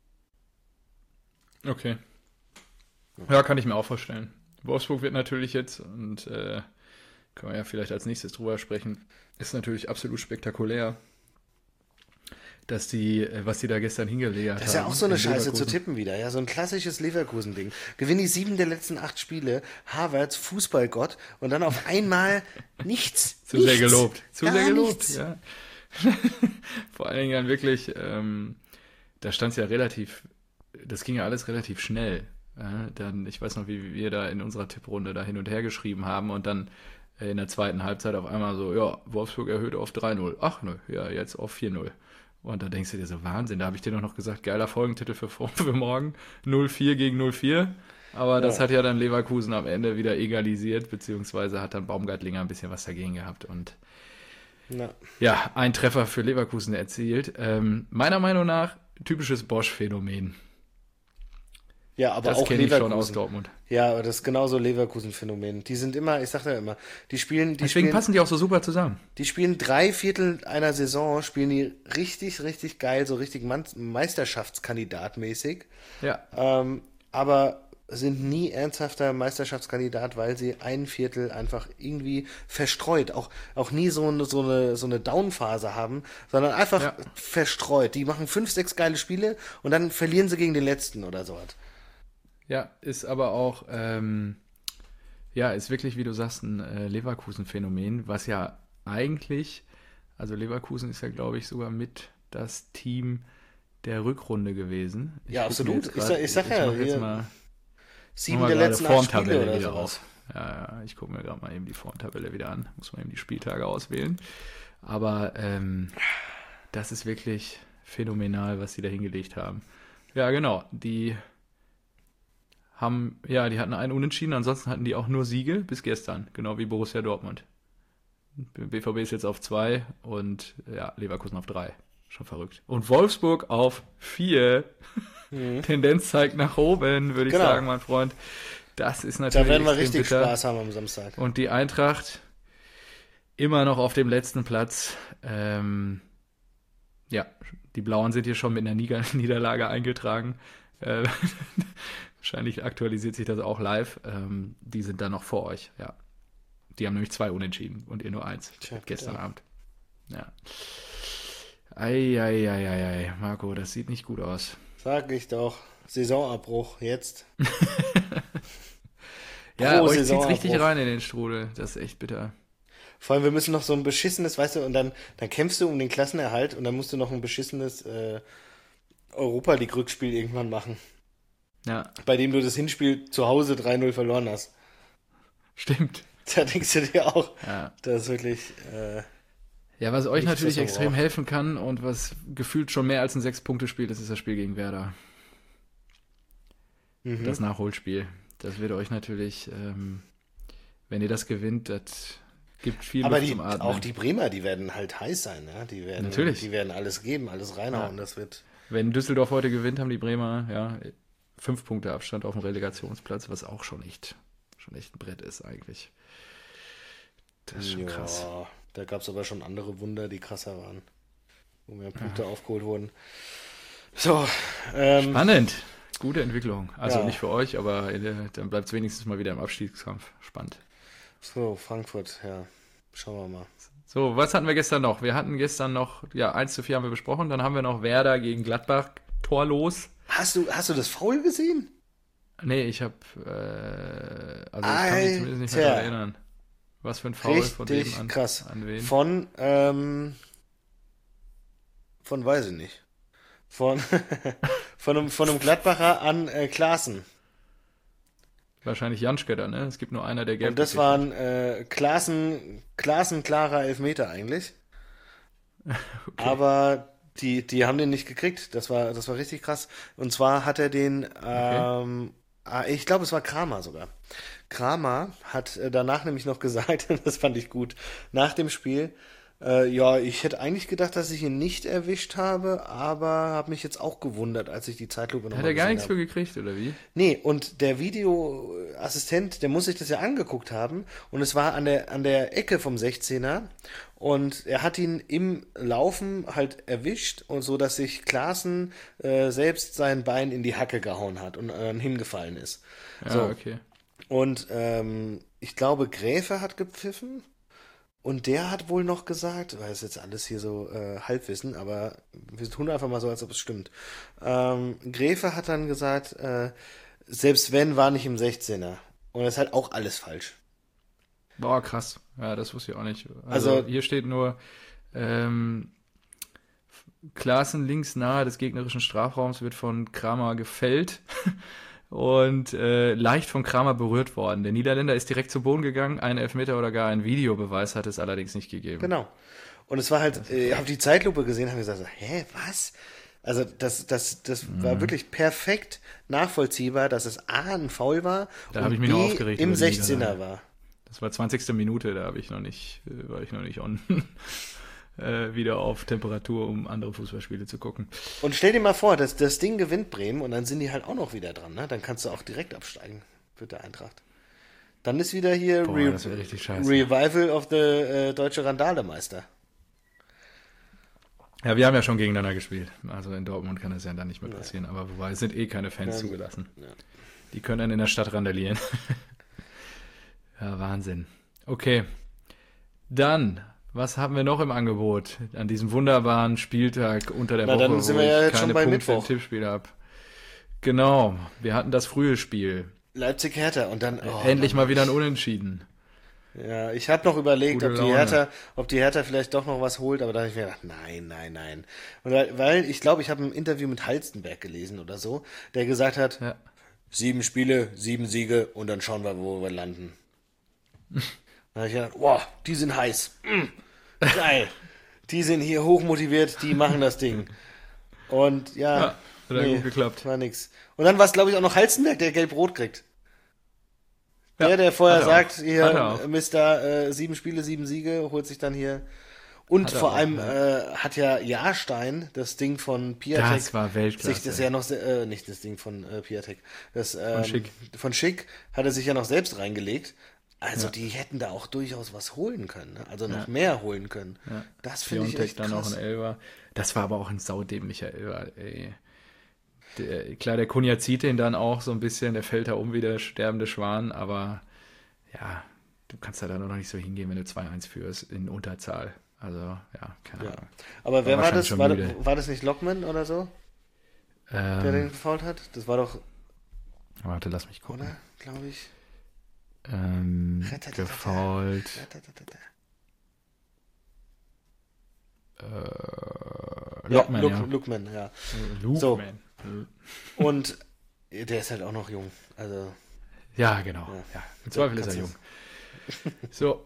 Okay. Ja, kann ich mir auch vorstellen. Wolfsburg wird natürlich jetzt, und äh, können wir ja vielleicht als nächstes drüber sprechen, ist natürlich absolut spektakulär, dass die, äh, was die da gestern hingelegt haben.
Das ist ja auch so eine
in
Scheiße zu
Leverkusen.
tippen wieder, ja, so ein klassisches Leverkusen-Ding. Gewinne die sieben der letzten acht Spiele, Havertz, Fußballgott und dann auf einmal nichts.
Zu sehr
nichts,
gelobt. Zu
gar
sehr gelobt,
nichts.
ja. Vor allen Dingen dann wirklich, ähm, da stand es ja relativ, das ging ja alles relativ schnell. Ja, dann, ich weiß noch, wie wir da in unserer Tipprunde da hin und her geschrieben haben und dann äh, in der zweiten Halbzeit auf einmal so, ja, Wolfsburg erhöht auf drei null. Ach nö, ja, jetzt auf vier null. Und da denkst du dir so, Wahnsinn, da habe ich dir doch noch gesagt, geiler Folgentitel für, für morgen, null vier gegen null vier. Aber ja. Das hat ja dann Leverkusen am Ende wieder egalisiert, beziehungsweise hat dann Baumgartlinger ein bisschen was dagegen gehabt und ja, ja ein Treffer für Leverkusen erzielt. Ähm, meiner Meinung nach typisches Bosch-Phänomen.
Ja, aber
das
auch
kenne ich
Leverkusen.
schon aus Dortmund.
Ja, das ist genauso Leverkusen-Phänomen. Die sind immer, ich sag ja immer, die spielen... Die
Deswegen
spielen,
passen die auch so super zusammen.
Die spielen drei Viertel einer Saison, spielen die richtig, richtig geil, so richtig Meisterschaftskandidatmäßig.
Ja.
Ähm, aber sind nie ernsthafter Meisterschaftskandidat, weil sie ein Viertel einfach irgendwie verstreut, auch, auch nie so eine, so eine, so eine Downphase haben, sondern einfach ja. verstreut. Die machen fünf, sechs geile Spiele und dann verlieren sie gegen den letzten oder sowas.
Ja, ist aber auch, ähm, ja, ist wirklich, wie du sagst, ein äh, Leverkusen-Phänomen, was ja eigentlich, also Leverkusen ist ja, glaube ich, sogar mit das Team der Rückrunde gewesen. Ich
ja, absolut.
Grad,
ich sag, ich sag
ich
ja,
jetzt mal,
sieben der letzten acht Spiele oder
wieder
sowas.
raus. Ja, ja, ich gucke mir gerade mal eben die Formtabelle wieder an. Muss man eben die Spieltage auswählen. Aber ähm, das ist wirklich phänomenal, was sie da hingelegt haben. Ja, genau. Die haben, ja, die hatten einen Unentschieden, ansonsten hatten die auch nur Siege bis gestern, genau wie Borussia Dortmund. B V B ist jetzt auf zwei und ja, Leverkusen auf drei. Schon verrückt. Und Wolfsburg auf vier. Mhm. Tendenz zeigt nach oben, würde ich genau. sagen, mein Freund. Das ist natürlich.
Da werden wir richtig bitter. Spaß haben am Samstag.
Und die Eintracht immer noch auf dem letzten Platz. Ähm, ja, die Blauen sind hier schon mit einer Niederlage eingetragen. Äh, wahrscheinlich aktualisiert sich das auch live. Ähm, die sind da noch vor euch, ja. Die haben nämlich zwei Unentschieden und ihr nur eins. Tja, gestern ja. Abend. Ja. Eieieiei, Marco, das sieht nicht gut aus.
Sag ich doch. Saisonabbruch, jetzt.
Ja, euch zieht's richtig rein in den Strudel. Das ist echt bitter.
Vor allem, wir müssen noch so ein beschissenes, weißt du, und dann, dann kämpfst du um den Klassenerhalt und dann musst du noch ein beschissenes äh, Europa League-Rückspiel irgendwann machen.
Ja.
Bei dem du das Hinspiel zu Hause drei null verloren hast.
Stimmt.
Da denkst du dir auch,
ja.
das ist wirklich... Äh,
ja, was euch natürlich extrem helfen kann und was gefühlt schon mehr als ein Sechs-Punkte-Spiel ist, ist das Spiel gegen Werder. Mhm. Das Nachholspiel. Das wird euch natürlich, ähm, wenn ihr das gewinnt, das gibt viel
Aber
Luft
die,
zum Atmen.
auch die Bremer, die werden halt heiß sein. Ja? Die werden,
natürlich.
Die werden alles geben, alles reinhauen. Ja. Das wird...
Wenn Düsseldorf heute gewinnt, haben die Bremer ja fünf Punkte Abstand auf dem Relegationsplatz, was auch schon echt, schon echt ein Brett ist eigentlich. Das ist schon ja. krass.
Da gab es aber schon andere Wunder, die krasser waren, wo mehr Punkte ja. aufgeholt wurden. So, ähm,
spannend. Gute Entwicklung. Also
ja.
nicht für euch, aber dann bleibt es wenigstens mal wieder im Abstiegskampf. Spannend.
So, Frankfurt, ja. Schauen wir mal.
So, was hatten wir gestern noch? Wir hatten gestern noch, ja, eins zu vier haben wir besprochen. Dann haben wir noch Werder gegen Gladbach, torlos.
Hast du, hast du das Foul gesehen?
Nee, ich habe, äh, also ich kann mich zumindest nicht mehr daran erinnern. Was für ein Foul
Richtig
von wem an,
krass.
An wen?
Von, ähm, von weiß ich nicht. Von, von, einem, von einem Gladbacher an äh, Klaassen.
Wahrscheinlich Janschke dann, ne? Es gibt nur einer, der gelb
Und das waren äh, Klaassen, Klaassen klarer Elfmeter eigentlich. Okay. Aber die, die haben den nicht gekriegt. Das war, das war richtig krass. Und zwar hat er den, ähm, okay. ich glaube, es war Kramer sogar. Kramer hat äh, danach nämlich noch gesagt, das fand ich gut, nach dem Spiel, äh, ja, ich hätte eigentlich gedacht, dass ich ihn nicht erwischt habe, aber habe mich jetzt auch gewundert, als ich die Zeitlupe nochmal gesehen habe.
Hat er gar nichts für gekriegt, oder wie?
Nee, und der Videoassistent, der muss sich das ja angeguckt haben und es war an der, an der Ecke vom sechzehner und er hat ihn im Laufen halt erwischt und so, dass sich Klaassen äh, selbst sein Bein in die Hacke gehauen hat und äh, hingefallen ist.
Ja,
so.
okay.
Und ähm, ich glaube, Gräfe hat gepfiffen und der hat wohl noch gesagt, weil es jetzt alles hier so äh, Halbwissen, aber wir tun einfach mal so, als ob es stimmt. Ähm, Gräfe hat dann gesagt, äh, selbst wenn, war nicht im sechzehner. Und das ist halt auch alles falsch.
Boah, krass. Ja, das wusste ich auch nicht. Also, also hier steht nur, ähm, Klaassen links nahe des gegnerischen Strafraums wird von Kramer gefällt und äh, leicht von Kramer berührt worden. Der Niederländer ist direkt zu Boden gegangen, einen Elfmeter oder gar einen Videobeweis hat es allerdings nicht gegeben.
Genau. Und es war halt, äh, ich habe die Zeitlupe gesehen, habe gesagt, so, hä, was? Also das, das, das mhm. war wirklich perfekt nachvollziehbar, dass es A, ein Foul war
da
und
ich mich
B,
noch aufgeregt
im sechzehner war.
Das war zwanzigste Minute, da habe ich noch nicht, war ich noch nicht on. äh, wieder auf Temperatur, um andere Fußballspiele zu gucken.
Und stell dir mal vor, dass das Ding gewinnt Bremen und dann sind die halt auch noch wieder dran, ne? Dann kannst du auch direkt absteigen für die Eintracht. Dann ist wieder hier
Boah,
Re-
das wäre richtig scheiße.
Revival of the äh, Deutsche Randalemeister.
Ja, wir haben ja schon gegeneinander gespielt. Also in Dortmund kann das ja dann nicht mehr passieren. Ja. Aber wobei, es sind eh keine Fans ja. zugelassen. Ja. Die können dann in der Stadt randalieren. Ja, Wahnsinn. Okay. Dann, was haben wir noch im Angebot an diesem wunderbaren Spieltag unter der
Na,
Woche,
dann sind
wo
wir ja
ich
jetzt
keine
schon bei
Punkte
Mittwoch.
im Tippspiel habe? Genau. Wir hatten das frühe Spiel.
Leipzig-Hertha und dann... Oh,
Endlich
Mann.
mal wieder ein Unentschieden.
Ja, ich habe noch überlegt, ob die,
Laune.
Hertha, ob die Hertha vielleicht doch noch was holt, aber da habe ich mir gedacht, nein, nein, nein. Und weil, weil ich glaube, ich habe ein Interview mit Halstenberg gelesen oder so, der gesagt hat,
Ja.
sieben Spiele, sieben Siege und dann schauen wir, wo wir landen. Da habe ich gedacht, wow, die sind heiß. Mm, geil. Die sind hier hochmotiviert, die machen das Ding. Und ja,
Ja, hat ja gut geklappt.
war nix. Und dann war es, glaube ich, auch noch Halstenberg, der gelb-rot kriegt.
Ja,
Der, der vorher
hat er
sagt,
auch. Hat er
hier,
auch.
Mister Äh, sieben Spiele, sieben Siege, holt sich dann hier. Und
Hat er
vor
auch,
allem
ja.
äh, hat ja Jahrstein das Ding von Piatek.
Das war Weltklasse.
Sich das ja noch, se- äh, nicht das Ding von äh, Piatek. Das, ähm,
Schick.
Von Schick hat er sich ja noch selbst reingelegt. Also
Ja.
die hätten da auch durchaus was holen können. Ne? Also noch
Ja.
mehr holen können.
Ja.
Das finde ich
Piontek
echt
dann
krass.
auch ein Elfer. Das war aber auch ein saudämlicher Elfer, ey. Der, klar, der Kunja zieht den dann auch so ein bisschen, der fällt da um wie der sterbende Schwan, aber ja, du kannst da dann noch nicht so hingehen, wenn du zwei eins führst in Unterzahl. Also, ja, keine
Ja.
Ahnung.
Aber wer war
wahrscheinlich
das?
schon
War,
müde.
war das nicht Lockman oder so, der den
Ähm,
gefault hat? Das war doch,
warte, lass mich gucken.
oder? Glaube ich.
Ähm,
Ratatata.
gefault.
Ratatata.
Äh,
Ja,
Lockman,
Look,
ja.
Lookman, ja.
Lookman.
So. Und der ist halt auch noch jung. Also,
Ja, genau.
Ja.
Ja. Im Zweifel ist
kannst
er
du-
jung. So,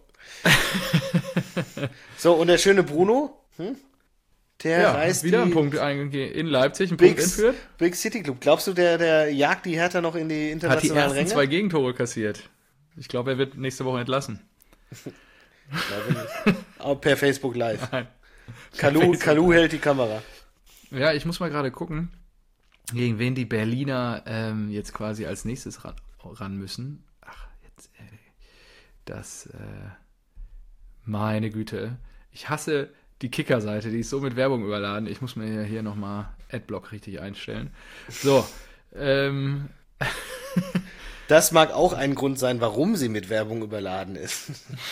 so, und der schöne Bruno, hm? der
ja,
reißt
wieder
die
ein Punkt eingehen in Leipzig, ein
Big,
Punkt entführt.
Big City Club. Glaubst du, der, der jagt die Hertha noch in die
Hat die
internationalen
ersten
Ränge?
zwei Gegentore kassiert. Ich glaube, er wird nächste Woche entlassen.
Glaube nicht. Auch per Facebook Live.
Nein.
Kalu,
Facebook
Kalu hält die Kamera.
Ja, ich muss mal gerade gucken, gegen wen die Berliner ähm, jetzt quasi als nächstes ran, ran müssen. Ach, jetzt, äh, das, äh, meine Güte. Ich hasse die Kicker-Seite, die ist so mit Werbung überladen. Ich muss mir hier nochmal Adblock richtig einstellen. So, ähm,
Das mag auch ein Grund sein, warum sie mit Werbung überladen ist.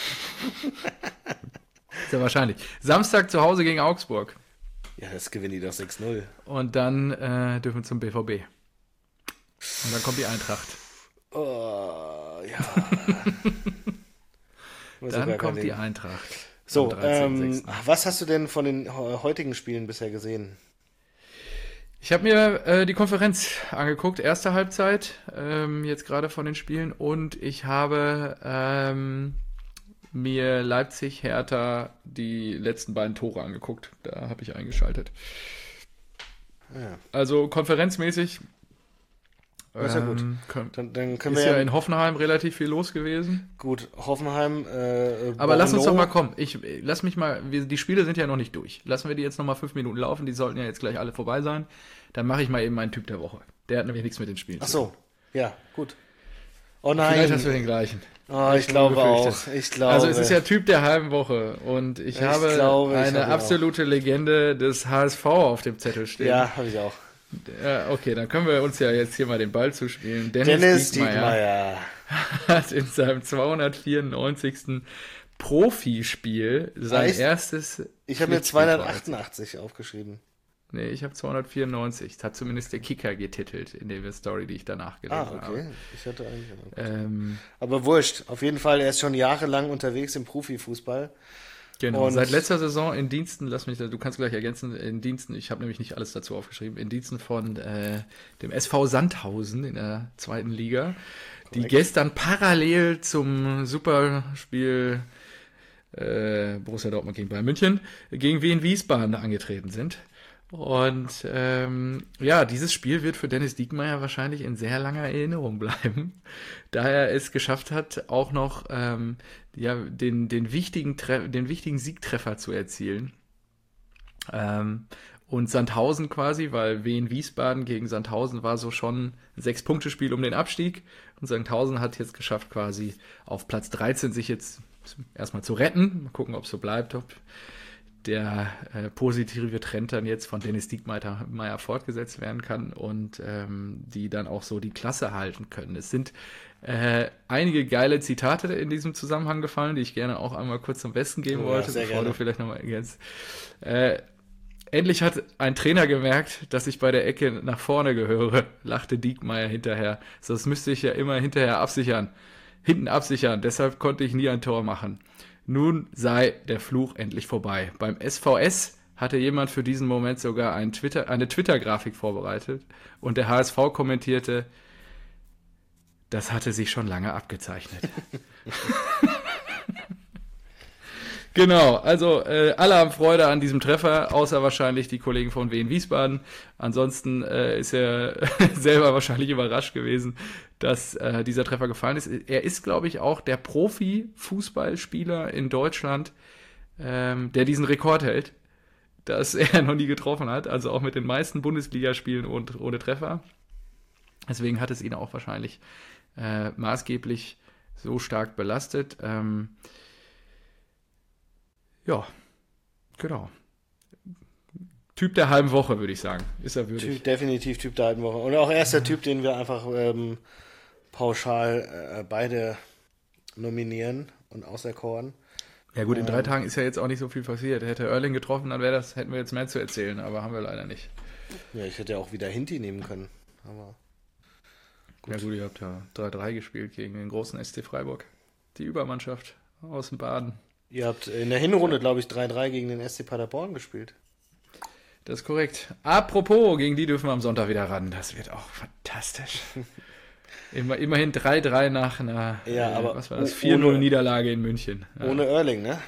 sehr wahrscheinlich. Samstag zu Hause gegen Augsburg.
Ja, das gewinnen die doch sechs null.
Und dann äh, dürfen wir zum B V B. Und dann kommt die Eintracht.
Oh, ja. Muss
Dann
sogar
kommt die
überlegen.
Eintracht.
So,
am dreizehnten
ähm,
sechsten
was hast du denn von den he- heutigen Spielen bisher gesehen?
Ich habe mir äh, die Konferenz angeguckt, erste Halbzeit, ähm, jetzt gerade von den Spielen. Und ich habe ähm, mir Leipzig, Hertha, die letzten beiden Tore angeguckt. Da habe ich eingeschaltet.
Ja.
Also konferenzmäßig
Das ist ja gut.
ähm, können,
Dann, dann können
ist
wir
ja
ja,
in Hoffenheim relativ viel los gewesen.
gut, Hoffenheim, äh,
Aber lass uns doch
Borno.
mal kommen. Ich lass mich mal. Wir, die Spiele sind ja noch nicht durch. Lassen wir die jetzt noch mal fünf Minuten laufen. Die sollten ja jetzt gleich alle vorbei sein. Dann mache ich mal eben meinen Typ der Woche. Der hat nämlich nichts mit den Spielen
Ach
zu tun.
so, ja, gut. Oh
Vielleicht hast du
nein.
den gleichen.
Oh, ich
schon
glaube auch.
befürchtet.
Ich glaube.
Also es ist ja Typ der halben Woche. Und ich,
Ich
habe
glaube, ich
eine
habe ihn
absolute Legende des H S V auf dem Zettel stehen.
Ja, habe ich auch.
Ja, okay, dann können wir uns ja jetzt hier mal den Ball zuspielen. Dennis,
Dennis
Diekmeyer
Diekmeyer.
hat in seinem zweihundertvierundneunzigsten Profispiel sein
Heißt,
erstes.
Ich habe mir
Pflichtspiel
zweihundertachtundachtzig aufgeschrieben.
Nee, ich habe zweihundertvierundneunzig. Das hat zumindest der Kicker getitelt in der Story, die ich danach gelesen
Ah, okay.
habe.
Ich hatte eigentlich auch.
Ähm,
Aber wurscht. Auf jeden Fall, er ist schon jahrelang unterwegs im Profifußball.
Genau,
Und
seit letzter Saison in Diensten, lass mich, da- du kannst gleich ergänzen, in Diensten, ich habe nämlich nicht alles dazu aufgeschrieben, in Diensten von äh, dem S V Sandhausen in der zweiten Liga, die
Korrekt.
gestern parallel zum Superspiel äh, Borussia Dortmund gegen Bayern München gegen Wien Wiesbaden angetreten sind. Und ähm, ja, dieses Spiel wird für Dennis Diekmeyer wahrscheinlich in sehr langer Erinnerung bleiben, da er es geschafft hat, auch noch ähm, ja, den, den, wichtigen Tre- den wichtigen Siegtreffer zu erzielen. Ähm, und Sandhausen quasi, weil Wien Wiesbaden gegen Sandhausen war so schon ein Sechs-Punkte-Spiel um den Abstieg. Und Sandhausen hat jetzt geschafft, quasi auf Platz dreizehn sich jetzt erstmal zu retten. Mal gucken, ob es so bleibt, ob der äh, positive Trend dann jetzt von Dennis Diekmeyer fortgesetzt werden kann und ähm, die dann auch so die Klasse halten können. Es sind äh, einige geile Zitate in diesem Zusammenhang gefallen, die ich gerne auch einmal kurz zum Besten geben
Oh ja,
wollte,
sehr
bevor
gerne.
du vielleicht nochmal ergänzt. Äh, endlich hat ein Trainer gemerkt, dass ich bei der Ecke nach vorne gehöre, lachte Diekmeyer hinterher. Sonst müsste ich ja immer hinterher absichern, hinten absichern, deshalb konnte ich nie ein Tor machen. Nun sei der Fluch endlich vorbei. Beim S V S hatte jemand für diesen Moment sogar ein Twitter, eine Twitter-Grafik vorbereitet und der H S V kommentierte, das hatte sich schon lange abgezeichnet. Genau, also äh, alle haben Freude an diesem Treffer, außer wahrscheinlich die Kollegen von Wien Wiesbaden. Ansonsten äh, ist er selber wahrscheinlich überrascht gewesen, dass äh, dieser Treffer gefallen ist. Er ist, glaube ich, auch der Profi-Fußballspieler in Deutschland, ähm, der diesen Rekord hält, dass er noch nie getroffen hat. Also auch mit den meisten Bundesligaspielen und ohne Treffer. Deswegen hat es ihn auch wahrscheinlich äh, maßgeblich so stark belastet. Ähm, Ja, genau. Typ der halben Woche, würde ich sagen. Ist er würdig.
Typ, definitiv Typ der halben Woche. Und auch erster Typ, den wir einfach ähm, pauschal äh, beide nominieren und auserkoren.
Ja gut, in drei Tagen ist ja jetzt auch nicht so viel passiert. Hätte Erling getroffen, dann wäre das, hätten wir jetzt mehr zu erzählen, aber haben wir leider nicht.
Ja, ich hätte ja auch wieder Hinti nehmen können. Aber
Gut. Ja gut, ihr habt ja drei drei gespielt gegen den großen S T Freiburg. Die Übermannschaft aus dem Baden.
ihr habt in der Hinrunde, glaube ich, drei drei gegen den S C Paderborn gespielt.
Das ist korrekt. Apropos, gegen die dürfen wir am Sonntag wieder ran. Das wird auch fantastisch. Immer, immerhin drei drei nach einer
Ja,
äh,
aber
was war das?
ohne-
vier null Niederlage in München. Ja.
Ohne Erling, ne?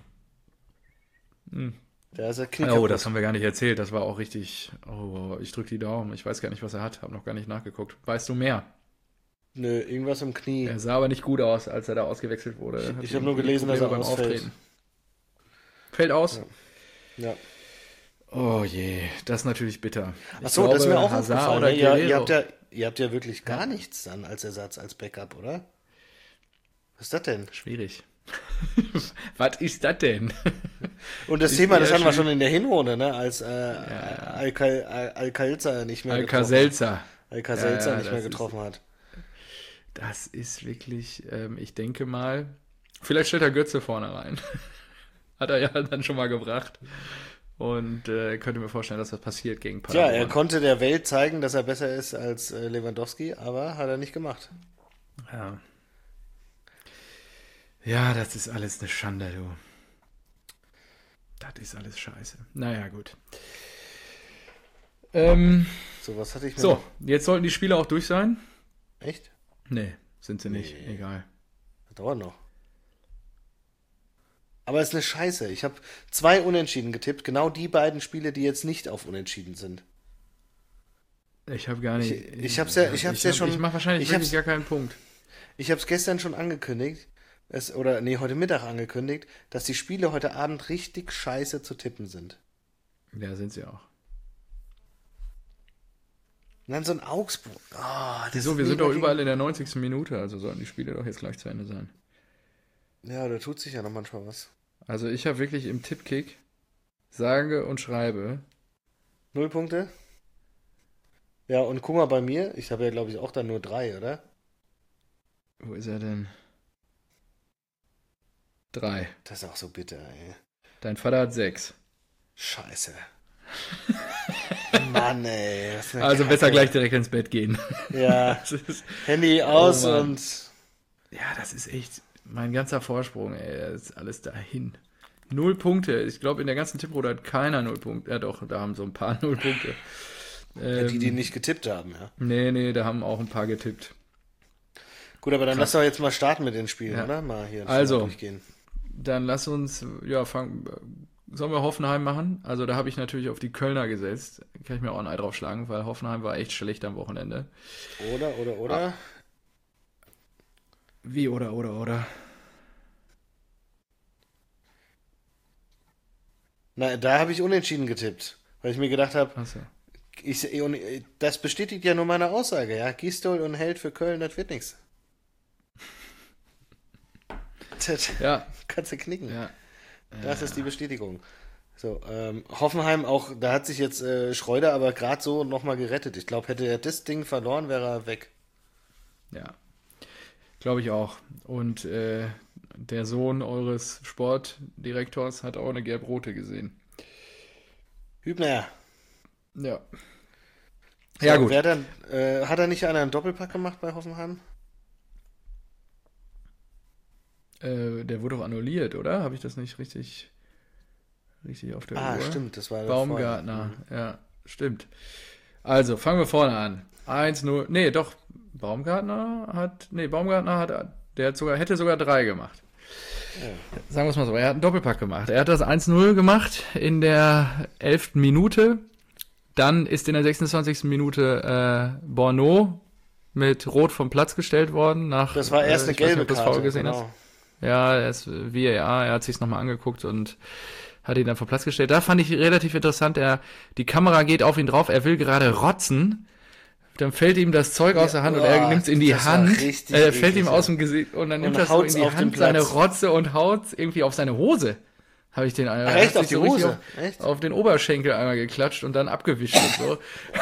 Hm.
Der ist ja Knie
Oh,
kaputt.
das haben wir gar nicht erzählt. Das war auch richtig. Oh, ich drücke die Daumen. Ich weiß gar nicht, was er hat. Habe noch gar nicht nachgeguckt. Weißt du mehr?
Nö, irgendwas im Knie.
Er sah aber nicht gut aus, als er da ausgewechselt wurde.
Ich-
Hat
ich hab nur
irgendwie
gelesen, dass er
Probleme
ausfällt.
Fällt aus?
Ja.
Oh je, das ist natürlich bitter. Ich
Achso, das ist mir
glaube,
auch
Hazard
aufgefallen.
oder
Ne? Ihr, ihr,
Guerrero.
habt ja, ihr habt ja wirklich gar nichts dann als Ersatz, als Backup, oder? Was ist das denn?
Schwierig. Was ist das denn?
Und das
Ist
Thema, das
eher
hatten wir
schwierig.
schon in der Hinrunde, ne? Als äh, Alcal- Al- Alcalza nicht mehr getroffen
Alcacelsa.
hat. Alcacelza
Ja, ja,
nicht mehr
das ist-
getroffen hat.
Das ist wirklich, ähm, ich denke mal, vielleicht stellt er Götze vorne rein. Hat er ja dann schon mal gebracht. Und äh, könnte mir vorstellen, dass das passiert gegen
Tja,
Paderborn.
er konnte der Welt zeigen, dass er besser ist als äh, Lewandowski, aber hat er nicht gemacht.
Ja. Ja, das ist alles eine Schande, du. Das ist alles scheiße. Naja, gut. Ähm,
So, was hatte ich mir
so,
noch?
jetzt sollten die Spiele auch durch sein.
Echt?
Nee, sind sie nicht.
Nee.
Egal.
Das dauert noch. Aber es ist eine Scheiße. Ich habe zwei Unentschieden getippt. Genau die beiden Spiele, die jetzt nicht auf Unentschieden sind.
Ich habe gar nicht.
Ich- ich hab's ja- ich hab's ja
hab-
schon-
Ich mache wahrscheinlich
ich
wirklich
hab's-
gar keinen Punkt.
Ich habe es gestern schon angekündigt, es, oder nee, heute Mittag angekündigt, dass die Spiele heute Abend richtig scheiße zu tippen sind.
Ja, sind sie auch.
Und dann so ein Augsburg. Ah, das
Wieso?
ist
Wir sind
mega
doch
gegen-
überall in der neunzigsten Minute, also sollten die Spiele doch jetzt gleich zu Ende sein.
Ja, da tut sich ja noch manchmal was.
Also ich habe wirklich im Tippkick sage und schreibe,
Null Punkte? Ja, und guck mal bei mir, ich habe ja glaube ich auch dann nur drei, oder?
wo ist er denn? Drei.
Das ist auch so bitter, ey.
Dein Vater hat sechs.
Scheiße. Mann, ey. was für eine
Also
Kacke.
besser gleich direkt ins Bett gehen.
Ja,
Das ist,
Handy aus
Mann.
und
ja, das ist echt mein ganzer Vorsprung, ey. Das ist alles dahin. Null Punkte. Ich glaube, in der ganzen Tipprunde hat keiner null Punkte. Ja doch, da haben so ein paar null Punkte.
Ja, die, die nicht getippt haben, ja.
Nee, nee, da haben auch ein paar getippt.
Gut, aber dann
Krass.
lass doch jetzt mal starten mit den Spielen,
Ja.
oder? Mal hier
Also,
durchgehen.
Dann lass uns, ja, fangen. Sollen wir Hoffenheim machen? Also da habe ich natürlich auf die Kölner gesetzt. Kann ich mir auch ein Ei drauf schlagen, weil Hoffenheim war echt schlecht am Wochenende.
Oder, oder, oder?
Wie oder, oder, oder?
Na, da habe ich unentschieden getippt, weil ich mir gedacht habe,
Achso.
ich, das bestätigt ja nur meine Aussage, ja. Gistol und Held für Köln, das wird nichts. Das
Ja,
kannst du knicken.
ja.
Das ist die Bestätigung. So, ähm, Hoffenheim auch, da hat sich jetzt äh, Schreuder aber gerade so nochmal gerettet. Ich glaube, hätte er das Ding verloren, wäre er weg.
Ja, glaube ich auch. Und äh, der Sohn eures Sportdirektors hat auch eine gelb-rote gesehen.
Hübner.
Ja.
So,
Ja, gut.
Wer dann, äh, hat er nicht einer einen Doppelpack gemacht bei Hoffenheim?
Äh, der wurde doch annulliert, oder? Habe ich das nicht richtig, richtig auf der
Ah,
Uhr?
stimmt, das war
Baumgartner,
vorher.
ja, stimmt. Also, fangen wir vorne an. eins null. Nee, doch, Baumgartner hat. Nee, Baumgartner hat. Der hat sogar, hätte sogar drei gemacht.
Ja.
Sagen wir es mal so, er hat einen Doppelpack gemacht. Er hat das eins null gemacht in der elften Minute. Dann ist in der sechsundzwanzigsten Minute äh, Borneau mit Rot vom Platz gestellt worden. Nach,
Das war erst
äh,
eine
ich weiß nicht,
gelbe
ob du das
Karte,
Foul gesehen hast.
genau.
Ja, er ist V A R, er hat sich nochmal angeguckt und hat ihn dann vom Platz gestellt. Da fand ich relativ interessant, er, die Kamera geht auf ihn drauf, er will gerade rotzen, dann fällt ihm das Zeug aus der Hand und er
boah,
nimmt es in die
das war
Hand,
richtig
äh, fällt
eklig,
ihm
ja.
aus dem Gesicht und dann nimmt
Und
er so in
haut's
die
auf den
Hand seine
Platz.
Rotze und haut irgendwie auf seine Hose. Habe ich den
Ach, echt?
hat
Auf
sich
die
so richtig
Hose?
Auf,
Echt?
auf den Oberschenkel einmal geklatscht und dann abgewischt und so.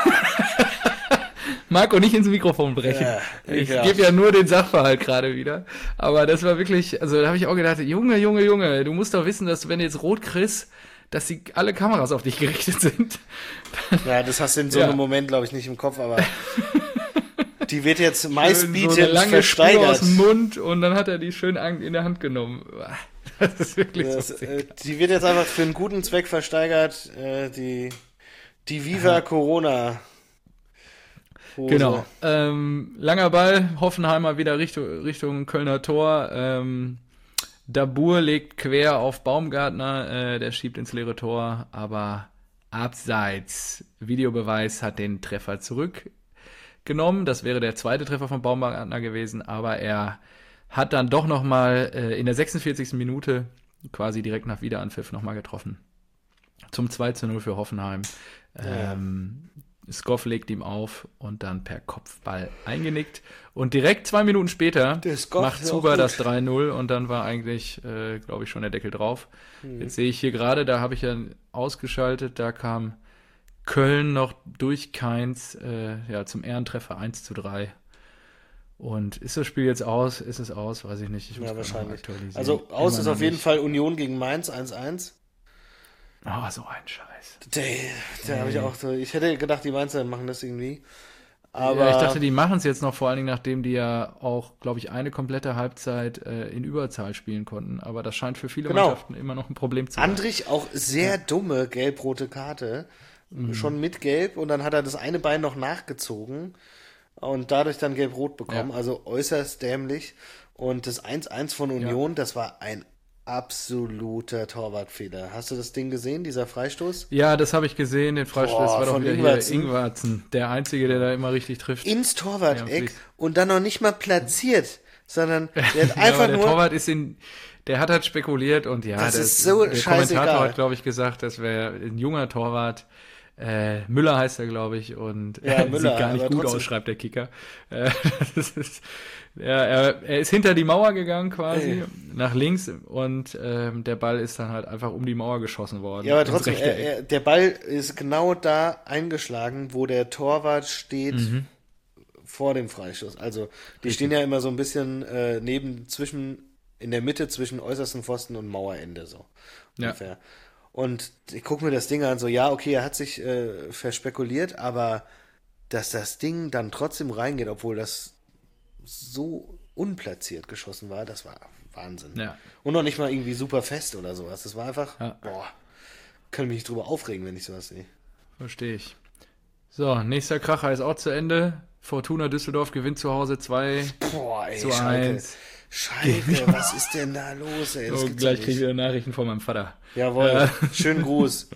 Marco, nicht ins Mikrofon brechen.
Ja,
ich
ekelhaft.
gebe ja nur den Sachverhalt gerade wieder. Aber das war wirklich, also da habe ich auch gedacht, Junge, Junge, Junge, du musst doch wissen, dass du, wenn du jetzt rot kriegst, dass die, alle Kameras auf dich gerichtet sind.
Ja, das hast du in so
Ja.
einem Moment, glaube ich, nicht im Kopf, aber die wird jetzt
Schön
meistbietend
so eine lange Spur aus
versteigert.
dem Mund und dann hat er die schön an- in der Hand genommen. Das ist wirklich
Das,
so.
äh, die wird jetzt einfach für einen guten Zweck versteigert, äh, die, die Viva Corona Hose.
Genau. Ähm, langer Ball, Hoffenheimer wieder Richtung, Richtung Kölner Tor. Ähm, Dabur legt quer auf Baumgartner, äh, der schiebt ins leere Tor, aber abseits. Videobeweis hat den Treffer zurückgenommen. Das wäre der zweite Treffer von Baumgartner gewesen, aber er hat dann doch nochmal äh, in der sechsundvierzigsten Minute quasi direkt nach Wiederanpfiff nochmal getroffen. Zum zwei zu null für Hoffenheim. Ähm, Skoff legt ihm auf und dann per Kopfball eingenickt. Und direkt zwei Minuten später
Der Skoff
macht
ist ja auch
Zuber
gut.
das drei null und dann war eigentlich, äh, glaube ich, schon der Deckel drauf. Jetzt sehe ich hier gerade, da habe ich ja ausgeschaltet, da kam Köln noch durch Keins äh, ja, zum Ehrentreffer eins zu drei. Und ist das Spiel jetzt aus? Ist es aus? Weiß ich nicht. Ich muss
Ja,
gerade noch
wahrscheinlich.
aktualisieren.
Also aus
Immer
ist
noch
auf jeden
nicht.
Fall Union gegen Mainz eins eins.
Oh, so ein Scheiß.
Da, da habe ich auch so, ich hätte gedacht, die Mainzer machen das irgendwie. Aber
Ja, ich dachte, die machen es jetzt noch, vor allen Dingen, nachdem die ja auch, glaube ich, eine komplette Halbzeit äh, in Überzahl spielen konnten. Aber das scheint für viele
Genau.
Mannschaften immer noch ein Problem zu sein.
Andrich auch sehr dumme gelb-rote Karte.
Mhm.
Schon mit Gelb und dann hat er das eine Bein noch nachgezogen und dadurch dann gelb-rot bekommen.
Ja.
Also äußerst dämlich. Und das eins eins von Union, das war ein absoluter Torwartfehler. Hast du das Ding gesehen, dieser Freistoß?
Ja, das habe ich gesehen, den Freistoß.
Boah,
Das war doch
von
wieder
Ingwertsen.
hier Ingwarzen, der Einzige, der da immer richtig trifft.
Ins
Ja,
Torwart-Eck
fließt.
und dann noch nicht mal platziert, sondern der hat
Ja,
einfach
aber der
nur...
Torwart ist in, der hat halt spekuliert und ja,
Das
der,
ist so
der
scheißegal.
Kommentator hat, glaube ich, gesagt, das wäre ein junger Torwart. Äh, Müller heißt er, glaube ich, und
Ja,
äh,
Müller,
sieht gar nicht
aber
gut
trotzdem.
aus, schreibt der Kicker. Äh, das ist, ja, er, er ist hinter die Mauer gegangen quasi,
Ey.
nach links und ähm, der Ball ist dann halt einfach um die Mauer geschossen worden.
Ja, aber
ins
trotzdem,
rechte
er,
Eck.
er, der Ball ist genau da eingeschlagen, wo der Torwart steht
Mhm.
vor dem Freistoß. Also die stehen ja immer so ein bisschen äh, neben, zwischen, in der Mitte zwischen äußersten Pfosten und Mauerende so
Ja.
ungefähr. Und ich gucke mir das Ding an, so ja, okay, er hat sich äh, verspekuliert, aber dass das Ding dann trotzdem reingeht, obwohl das so unplatziert geschossen war, das war Wahnsinn.
Ja.
Und noch nicht mal irgendwie super fest oder sowas. Das war einfach,
Ja.
boah, kann mich nicht drüber aufregen, wenn ich sowas sehe.
Verstehe ich. So, nächster Kracher ist auch zu Ende. Fortuna Düsseldorf gewinnt zu Hause zwei
Boah, ey,
zu
Schalke.
eins.
Schalke, was ist denn da los, ey? Das
Oh,
gibt's
gleich
doch
kriege ich
nicht.
wieder Nachrichten von meinem Vater.
Jawohl,
Äh.
schönen Gruß.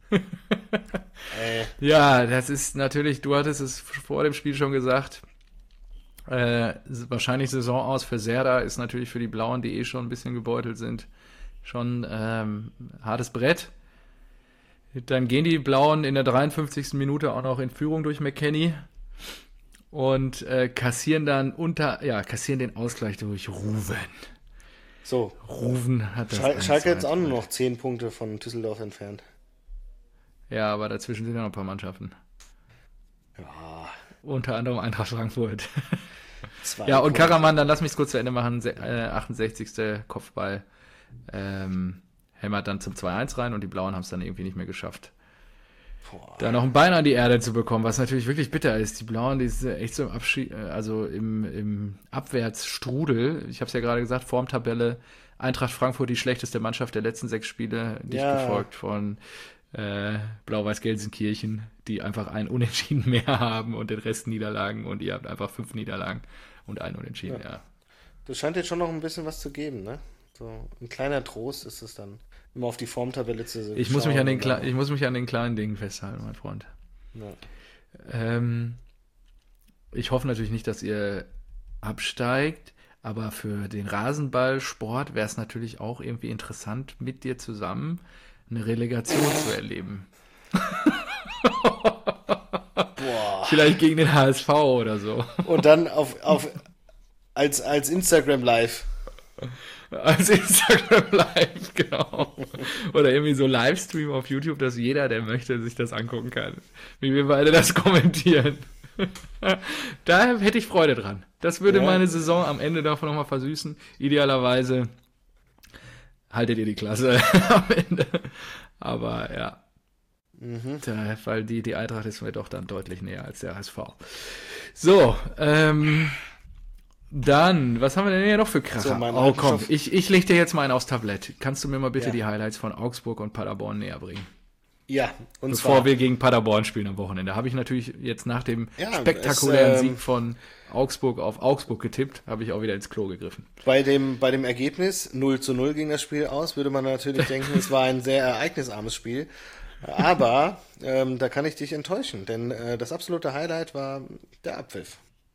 Ey,
Ja, das ist natürlich, du hattest es vor dem Spiel schon gesagt, äh, wahrscheinlich Saison aus für Serda ist natürlich für die Blauen, die eh schon ein bisschen gebeutelt sind, schon ähm, hartes Brett. Dann gehen die Blauen in der dreiundfünfzigsten Minute auch noch in Führung durch McKennie und äh, kassieren dann unter, ja, kassieren den Ausgleich durch Ruven.
so,
Ruven hat das
Schal
eins
Schalke
zu
jetzt
eins
auch nur
gemacht.
noch zehn Punkte von Düsseldorf entfernt.
Ja, aber dazwischen sind ja noch ein paar Mannschaften.
Ja,
Unter anderem Eintracht Frankfurt.
zwei
Ja, und
Punkte.
Karaman, dann lass mich es kurz zu Ende machen. Se- Äh, achtundsechzigste Kopfball. Ähm, hämmert dann zum zwei eins rein und die Blauen haben es dann irgendwie nicht mehr geschafft,
Boah.
da noch ein Bein an die Erde zu bekommen, was natürlich wirklich bitter ist. Die Blauen, die sind echt so im Abschied, also im, im Abwärtsstrudel. Ich habe es ja gerade gesagt, Formtabelle. Eintracht Frankfurt, die schlechteste Mannschaft der letzten sechs Spiele, dicht
Ja.
gefolgt von äh, Blau-Weiß-Gelsenkirchen, die einfach ein Unentschieden mehr haben und den Rest Niederlagen und ihr habt einfach fünf Niederlagen und ein Unentschieden, ja. ja.
Das scheint jetzt schon noch ein bisschen was zu geben, ne? So ein kleiner Trost ist es dann, immer auf die Formtabelle zu
Ich muss, mich an den
und dann-
Kle- ich muss mich an den kleinen Dingen festhalten, mein Freund.
Ja.
Ähm, ich hoffe natürlich nicht, dass ihr absteigt, aber für den Rasenballsport wäre es natürlich auch irgendwie interessant, mit dir zusammen eine Relegation zu erleben.
Boah.
Vielleicht gegen den H S V oder so.
Und dann auf, auf als, als Instagram Live.
Als Instagram Live, genau. Oder irgendwie so Livestream auf YouTube, dass jeder, der möchte, sich das angucken kann. Wie wir beide das kommentieren. Da hätte ich Freude dran. Das würde
Ja.
meine Saison am Ende davon nochmal versüßen. Idealerweise haltet ihr die Klasse am Ende. Aber ja. Da, weil die, die Eintracht ist mir doch dann deutlich näher als der H S V. So, ähm, dann, was haben wir denn hier noch für Kracher?
So, mein
oh komm,
Stoff-
ich, ich leg dir jetzt mal einen aufs Tablett. Kannst du mir mal bitte
Ja.
die Highlights von Augsburg und Paderborn näher bringen?
Ja, und
Bevor
zwar
wir gegen Paderborn spielen am Wochenende. Habe ich natürlich jetzt nach dem
Ja,
spektakulären
es, ähm,
Sieg von Augsburg auf Augsburg getippt, habe ich auch wieder ins Klo gegriffen.
bei dem, bei dem Ergebnis null zu null ging das Spiel aus, würde man natürlich denken, es war ein sehr ereignisarmes Spiel. Aber ähm, da kann ich dich enttäuschen, denn äh, das absolute Highlight war der Abpfiff.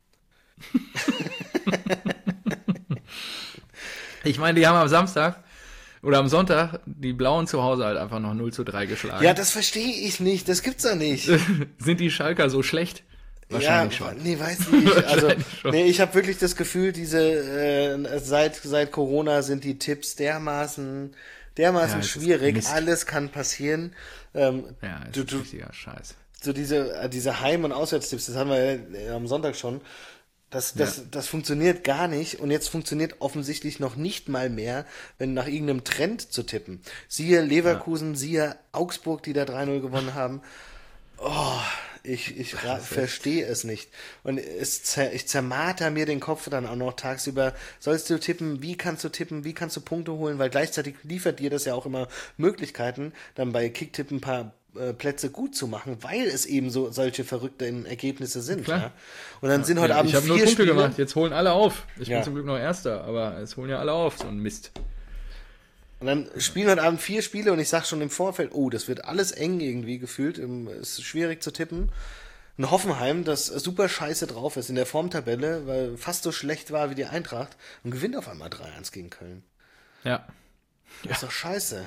Ich meine, die haben am Samstag oder am Sonntag die Blauen zu Hause halt einfach noch null zu drei geschlagen.
Ja, das verstehe ich nicht, das gibt's doch nicht.
Sind die Schalker so schlecht? Wahrscheinlich
ja,
schon.
nee, weiß ich nicht. Also,
Wahrscheinlich schon.
nee, ich habe wirklich das Gefühl, diese äh, seit seit Corona sind die Tipps dermaßen dermaßen
Ja, es ist
schwierig.
Mist.
Alles kann passieren. Ähm,
Ja, das
du,
ist
du,
richtiger Scheiß.
so diese äh, diese Heim- und Auswärtstipps, das haben wir äh, am Sonntag schon. Das, das,
Ja.
das funktioniert gar nicht und jetzt funktioniert offensichtlich noch nicht mal mehr, wenn nach irgendeinem Trend zu tippen. Siehe Leverkusen, siehe Augsburg, die da drei null gewonnen haben. Oh, ich, ich ra- verstehe es nicht. Und es zer, ich zermarter mir den Kopf dann auch noch tagsüber. Sollst du tippen? Wie kannst du tippen? Wie kannst du Punkte holen? Weil gleichzeitig liefert dir das ja auch immer Möglichkeiten, dann bei Kicktipp ein paar äh, Plätze gut zu machen, weil es eben so solche verrückten Ergebnisse sind.
Klar.
Ja? Und dann sind heute
Ja,
Abend
ich habe nur
vier
Punkte
Spiele.
gemacht, jetzt holen alle auf. Ich
Ja.
bin zum Glück noch Erster, aber es holen ja alle auf, so ein Mist.
Und dann spielen heute Abend vier Spiele und ich sag schon im Vorfeld, oh, das wird alles eng irgendwie gefühlt. Es ist schwierig zu tippen. Ein Hoffenheim, das super scheiße drauf ist in der Formtabelle, weil fast so schlecht war wie die Eintracht und gewinnt auf einmal drei eins gegen Köln.
Ja.
Das ist doch scheiße.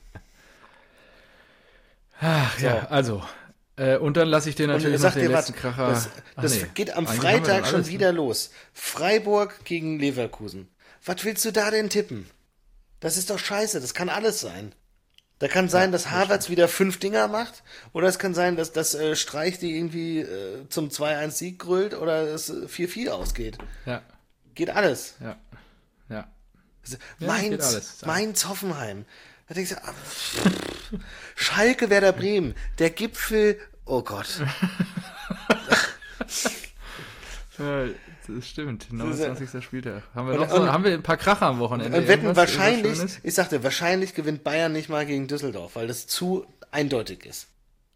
Ach ja, also. Äh, und dann lasse ich dir
Und
natürlich noch
sag
den
dir
letzten
was,
Kracher.
das,
Ach
das
nee,
geht am
eigentlich haben wir
Freitag
dann
schon
alles, ne?
wieder los. Freiburg gegen Leverkusen. Was willst du da denn tippen? Das ist doch scheiße, das kann alles sein. Da kann sein, dass Havertz wieder fünf Dinger macht, oder es kann sein, dass das äh, Streich die irgendwie äh, zum zwei eins Sieg grüllt oder es äh, vier vier ausgeht.
Ja,
Geht alles.
ja, ja.
Also,
Ja,
Mainz,
geht alles.
Mainz, Hoffenheim. Da denkst du, ah, pff. Schalke, Werder Bremen, der Gipfel, oh Gott.
Ja, das stimmt. neunundzwanzigster Spieltag. Haben wir,
Und-
noch so,
und-
haben wir ein paar Kracher am Wochenende?
Und wetten,
Irgendwas- irgendwas
wahrscheinlich,
Schönes?
ich sagte, wahrscheinlich gewinnt Bayern nicht mal gegen Düsseldorf, weil das zu eindeutig ist.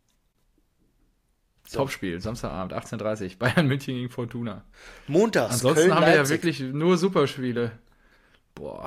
Topspiel, Samstagabend, achtzehn Uhr dreißig. Bayern München gegen Fortuna.
Montags,
Ansonsten
Köln,
haben wir ja
Leipzig.
wirklich nur Superspiele. Boah.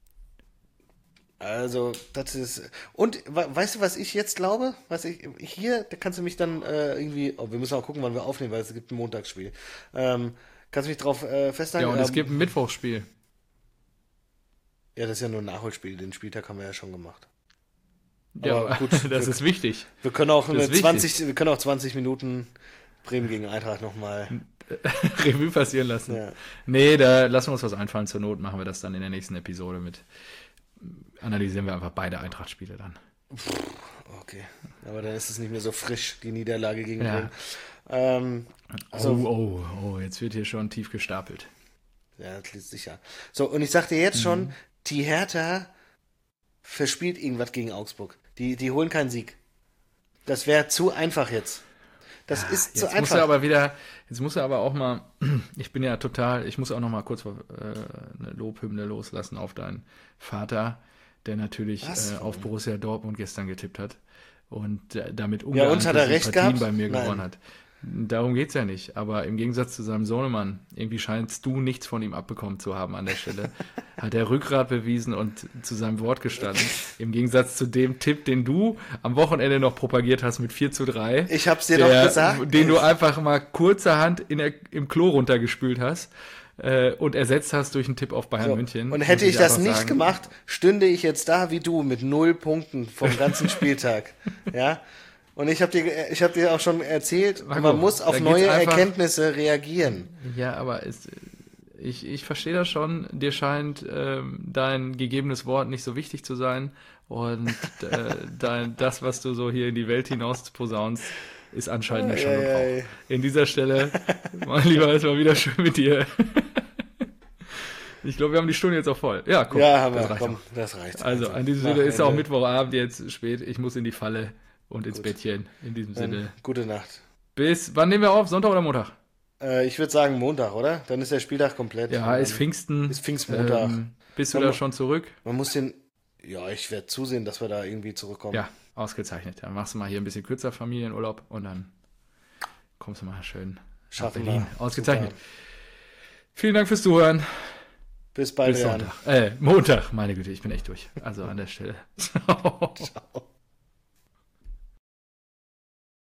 Also, das ist. Und we- weißt du, was ich jetzt glaube? Was ich hier, da kannst du mich dann äh, irgendwie. Oh, wir müssen auch gucken, wann wir aufnehmen, weil es gibt ein Montagsspiel. Ähm, kannst du mich drauf äh, festhalten?
Ja, und es
Ähm,
gibt ein Mittwochsspiel.
ja, das ist ja nur ein Nachholspiel. Den Spieltag haben wir ja schon gemacht.
Ja,
Aber gut,
das
wir-
ist wichtig.
Wir können auch
Das
eine
ist wichtig.
zwanzig, wir können auch zwanzig Minuten Bremen gegen Eintracht nochmal.
Revue passieren lassen.
Ja.
Nee, da lassen wir uns was einfallen. Zur Not machen wir das dann in der nächsten Episode mit. Analysieren wir einfach beide Eintracht-Spiele dann.
Okay. Aber dann ist es nicht mehr so frisch, die Niederlage gegen
Ja.
Bremen. Ähm, also,
oh, oh, oh, jetzt wird hier schon tief gestapelt.
ja, das liegt sicher. So, und ich sagte jetzt
Mhm.
schon, die Hertha verspielt irgendwas gegen Augsburg. Die, die holen keinen Sieg. Das wäre zu einfach jetzt. Das ist zu
Jetzt muss
einfach.
er aber wieder, jetzt muss er aber auch mal, ich bin ja total, ich muss auch noch mal kurz äh, eine Lobhymne loslassen auf deinen Vater, der natürlich
Was?
äh, auf Borussia Dortmund gestern getippt hat und äh, damit
Ja, uns hat er recht
Sympathien
gehabt?
bei mir
Nein.
gewonnen hat. Darum geht's ja nicht, aber im Gegensatz zu seinem Sohnemann, irgendwie scheinst du nichts von ihm abbekommen zu haben an der Stelle, hat er Rückgrat bewiesen und zu seinem Wort gestanden. Im Gegensatz zu dem Tipp, den du am Wochenende noch propagiert hast mit vier zu drei.
Ich hab's dir
der,
doch gesagt.
Den du einfach mal kurzerhand in der, im Klo runtergespült hast äh, und ersetzt hast durch einen Tipp auf Bayern
So.
München.
Und
muss
hätte ich das
einfach
nicht
sagen.
gemacht, stünde ich jetzt da wie du mit null Punkten vom ganzen Spieltag. Ja. Und ich habe dir, ich hab dir auch schon erzählt,
Marco,
man muss auf
da geht's
neue
einfach-
Erkenntnisse reagieren.
Ja, aber es, ich, ich verstehe das schon. Dir scheint ähm, dein gegebenes Wort nicht so wichtig zu sein. Und äh, dein, das, was du so hier in die Welt hinaus posaunst, ist anscheinend nicht schon
Ei, ei, ei.
Gebrauch. In dieser Stelle, mein Lieber, es war wieder schön mit dir. Ich glaube, wir haben die Stunde jetzt auch voll. Ja, komm,
Ja, haben
das
wir,
reicht
komm,
auch.
das reicht.
Also, an diesem
mach
Sinne ist auch
Ende.
Mittwochabend jetzt spät. Ich muss in die Falle und ins Bettchen. In diesem
Dann
Sinne.
gute Nacht.
Bis, wann nehmen wir auf? Sonntag oder Montag?
Äh, ich würde sagen Montag, oder? Dann ist der Spieltag komplett.
Ja, ist
Ähm,
Pfingsten.
ist Pfingstmontag.
Ähm, bist du
Man
da
mu-
schon zurück?
Man muss den. Ja, ich werde zusehen, dass wir da irgendwie zurückkommen.
Ja, ausgezeichnet. Dann machst du mal hier ein bisschen kürzer Familienurlaub und dann kommst du mal schön nach
Schaffen
Berlin.
wir.
Ausgezeichnet.
Super.
Vielen Dank fürs Zuhören.
Bis bald,
Bis
Jan.
Sonntag. Äh, Montag. Meine Güte, ich bin echt durch. Also an der Stelle. Ciao.
Ciao.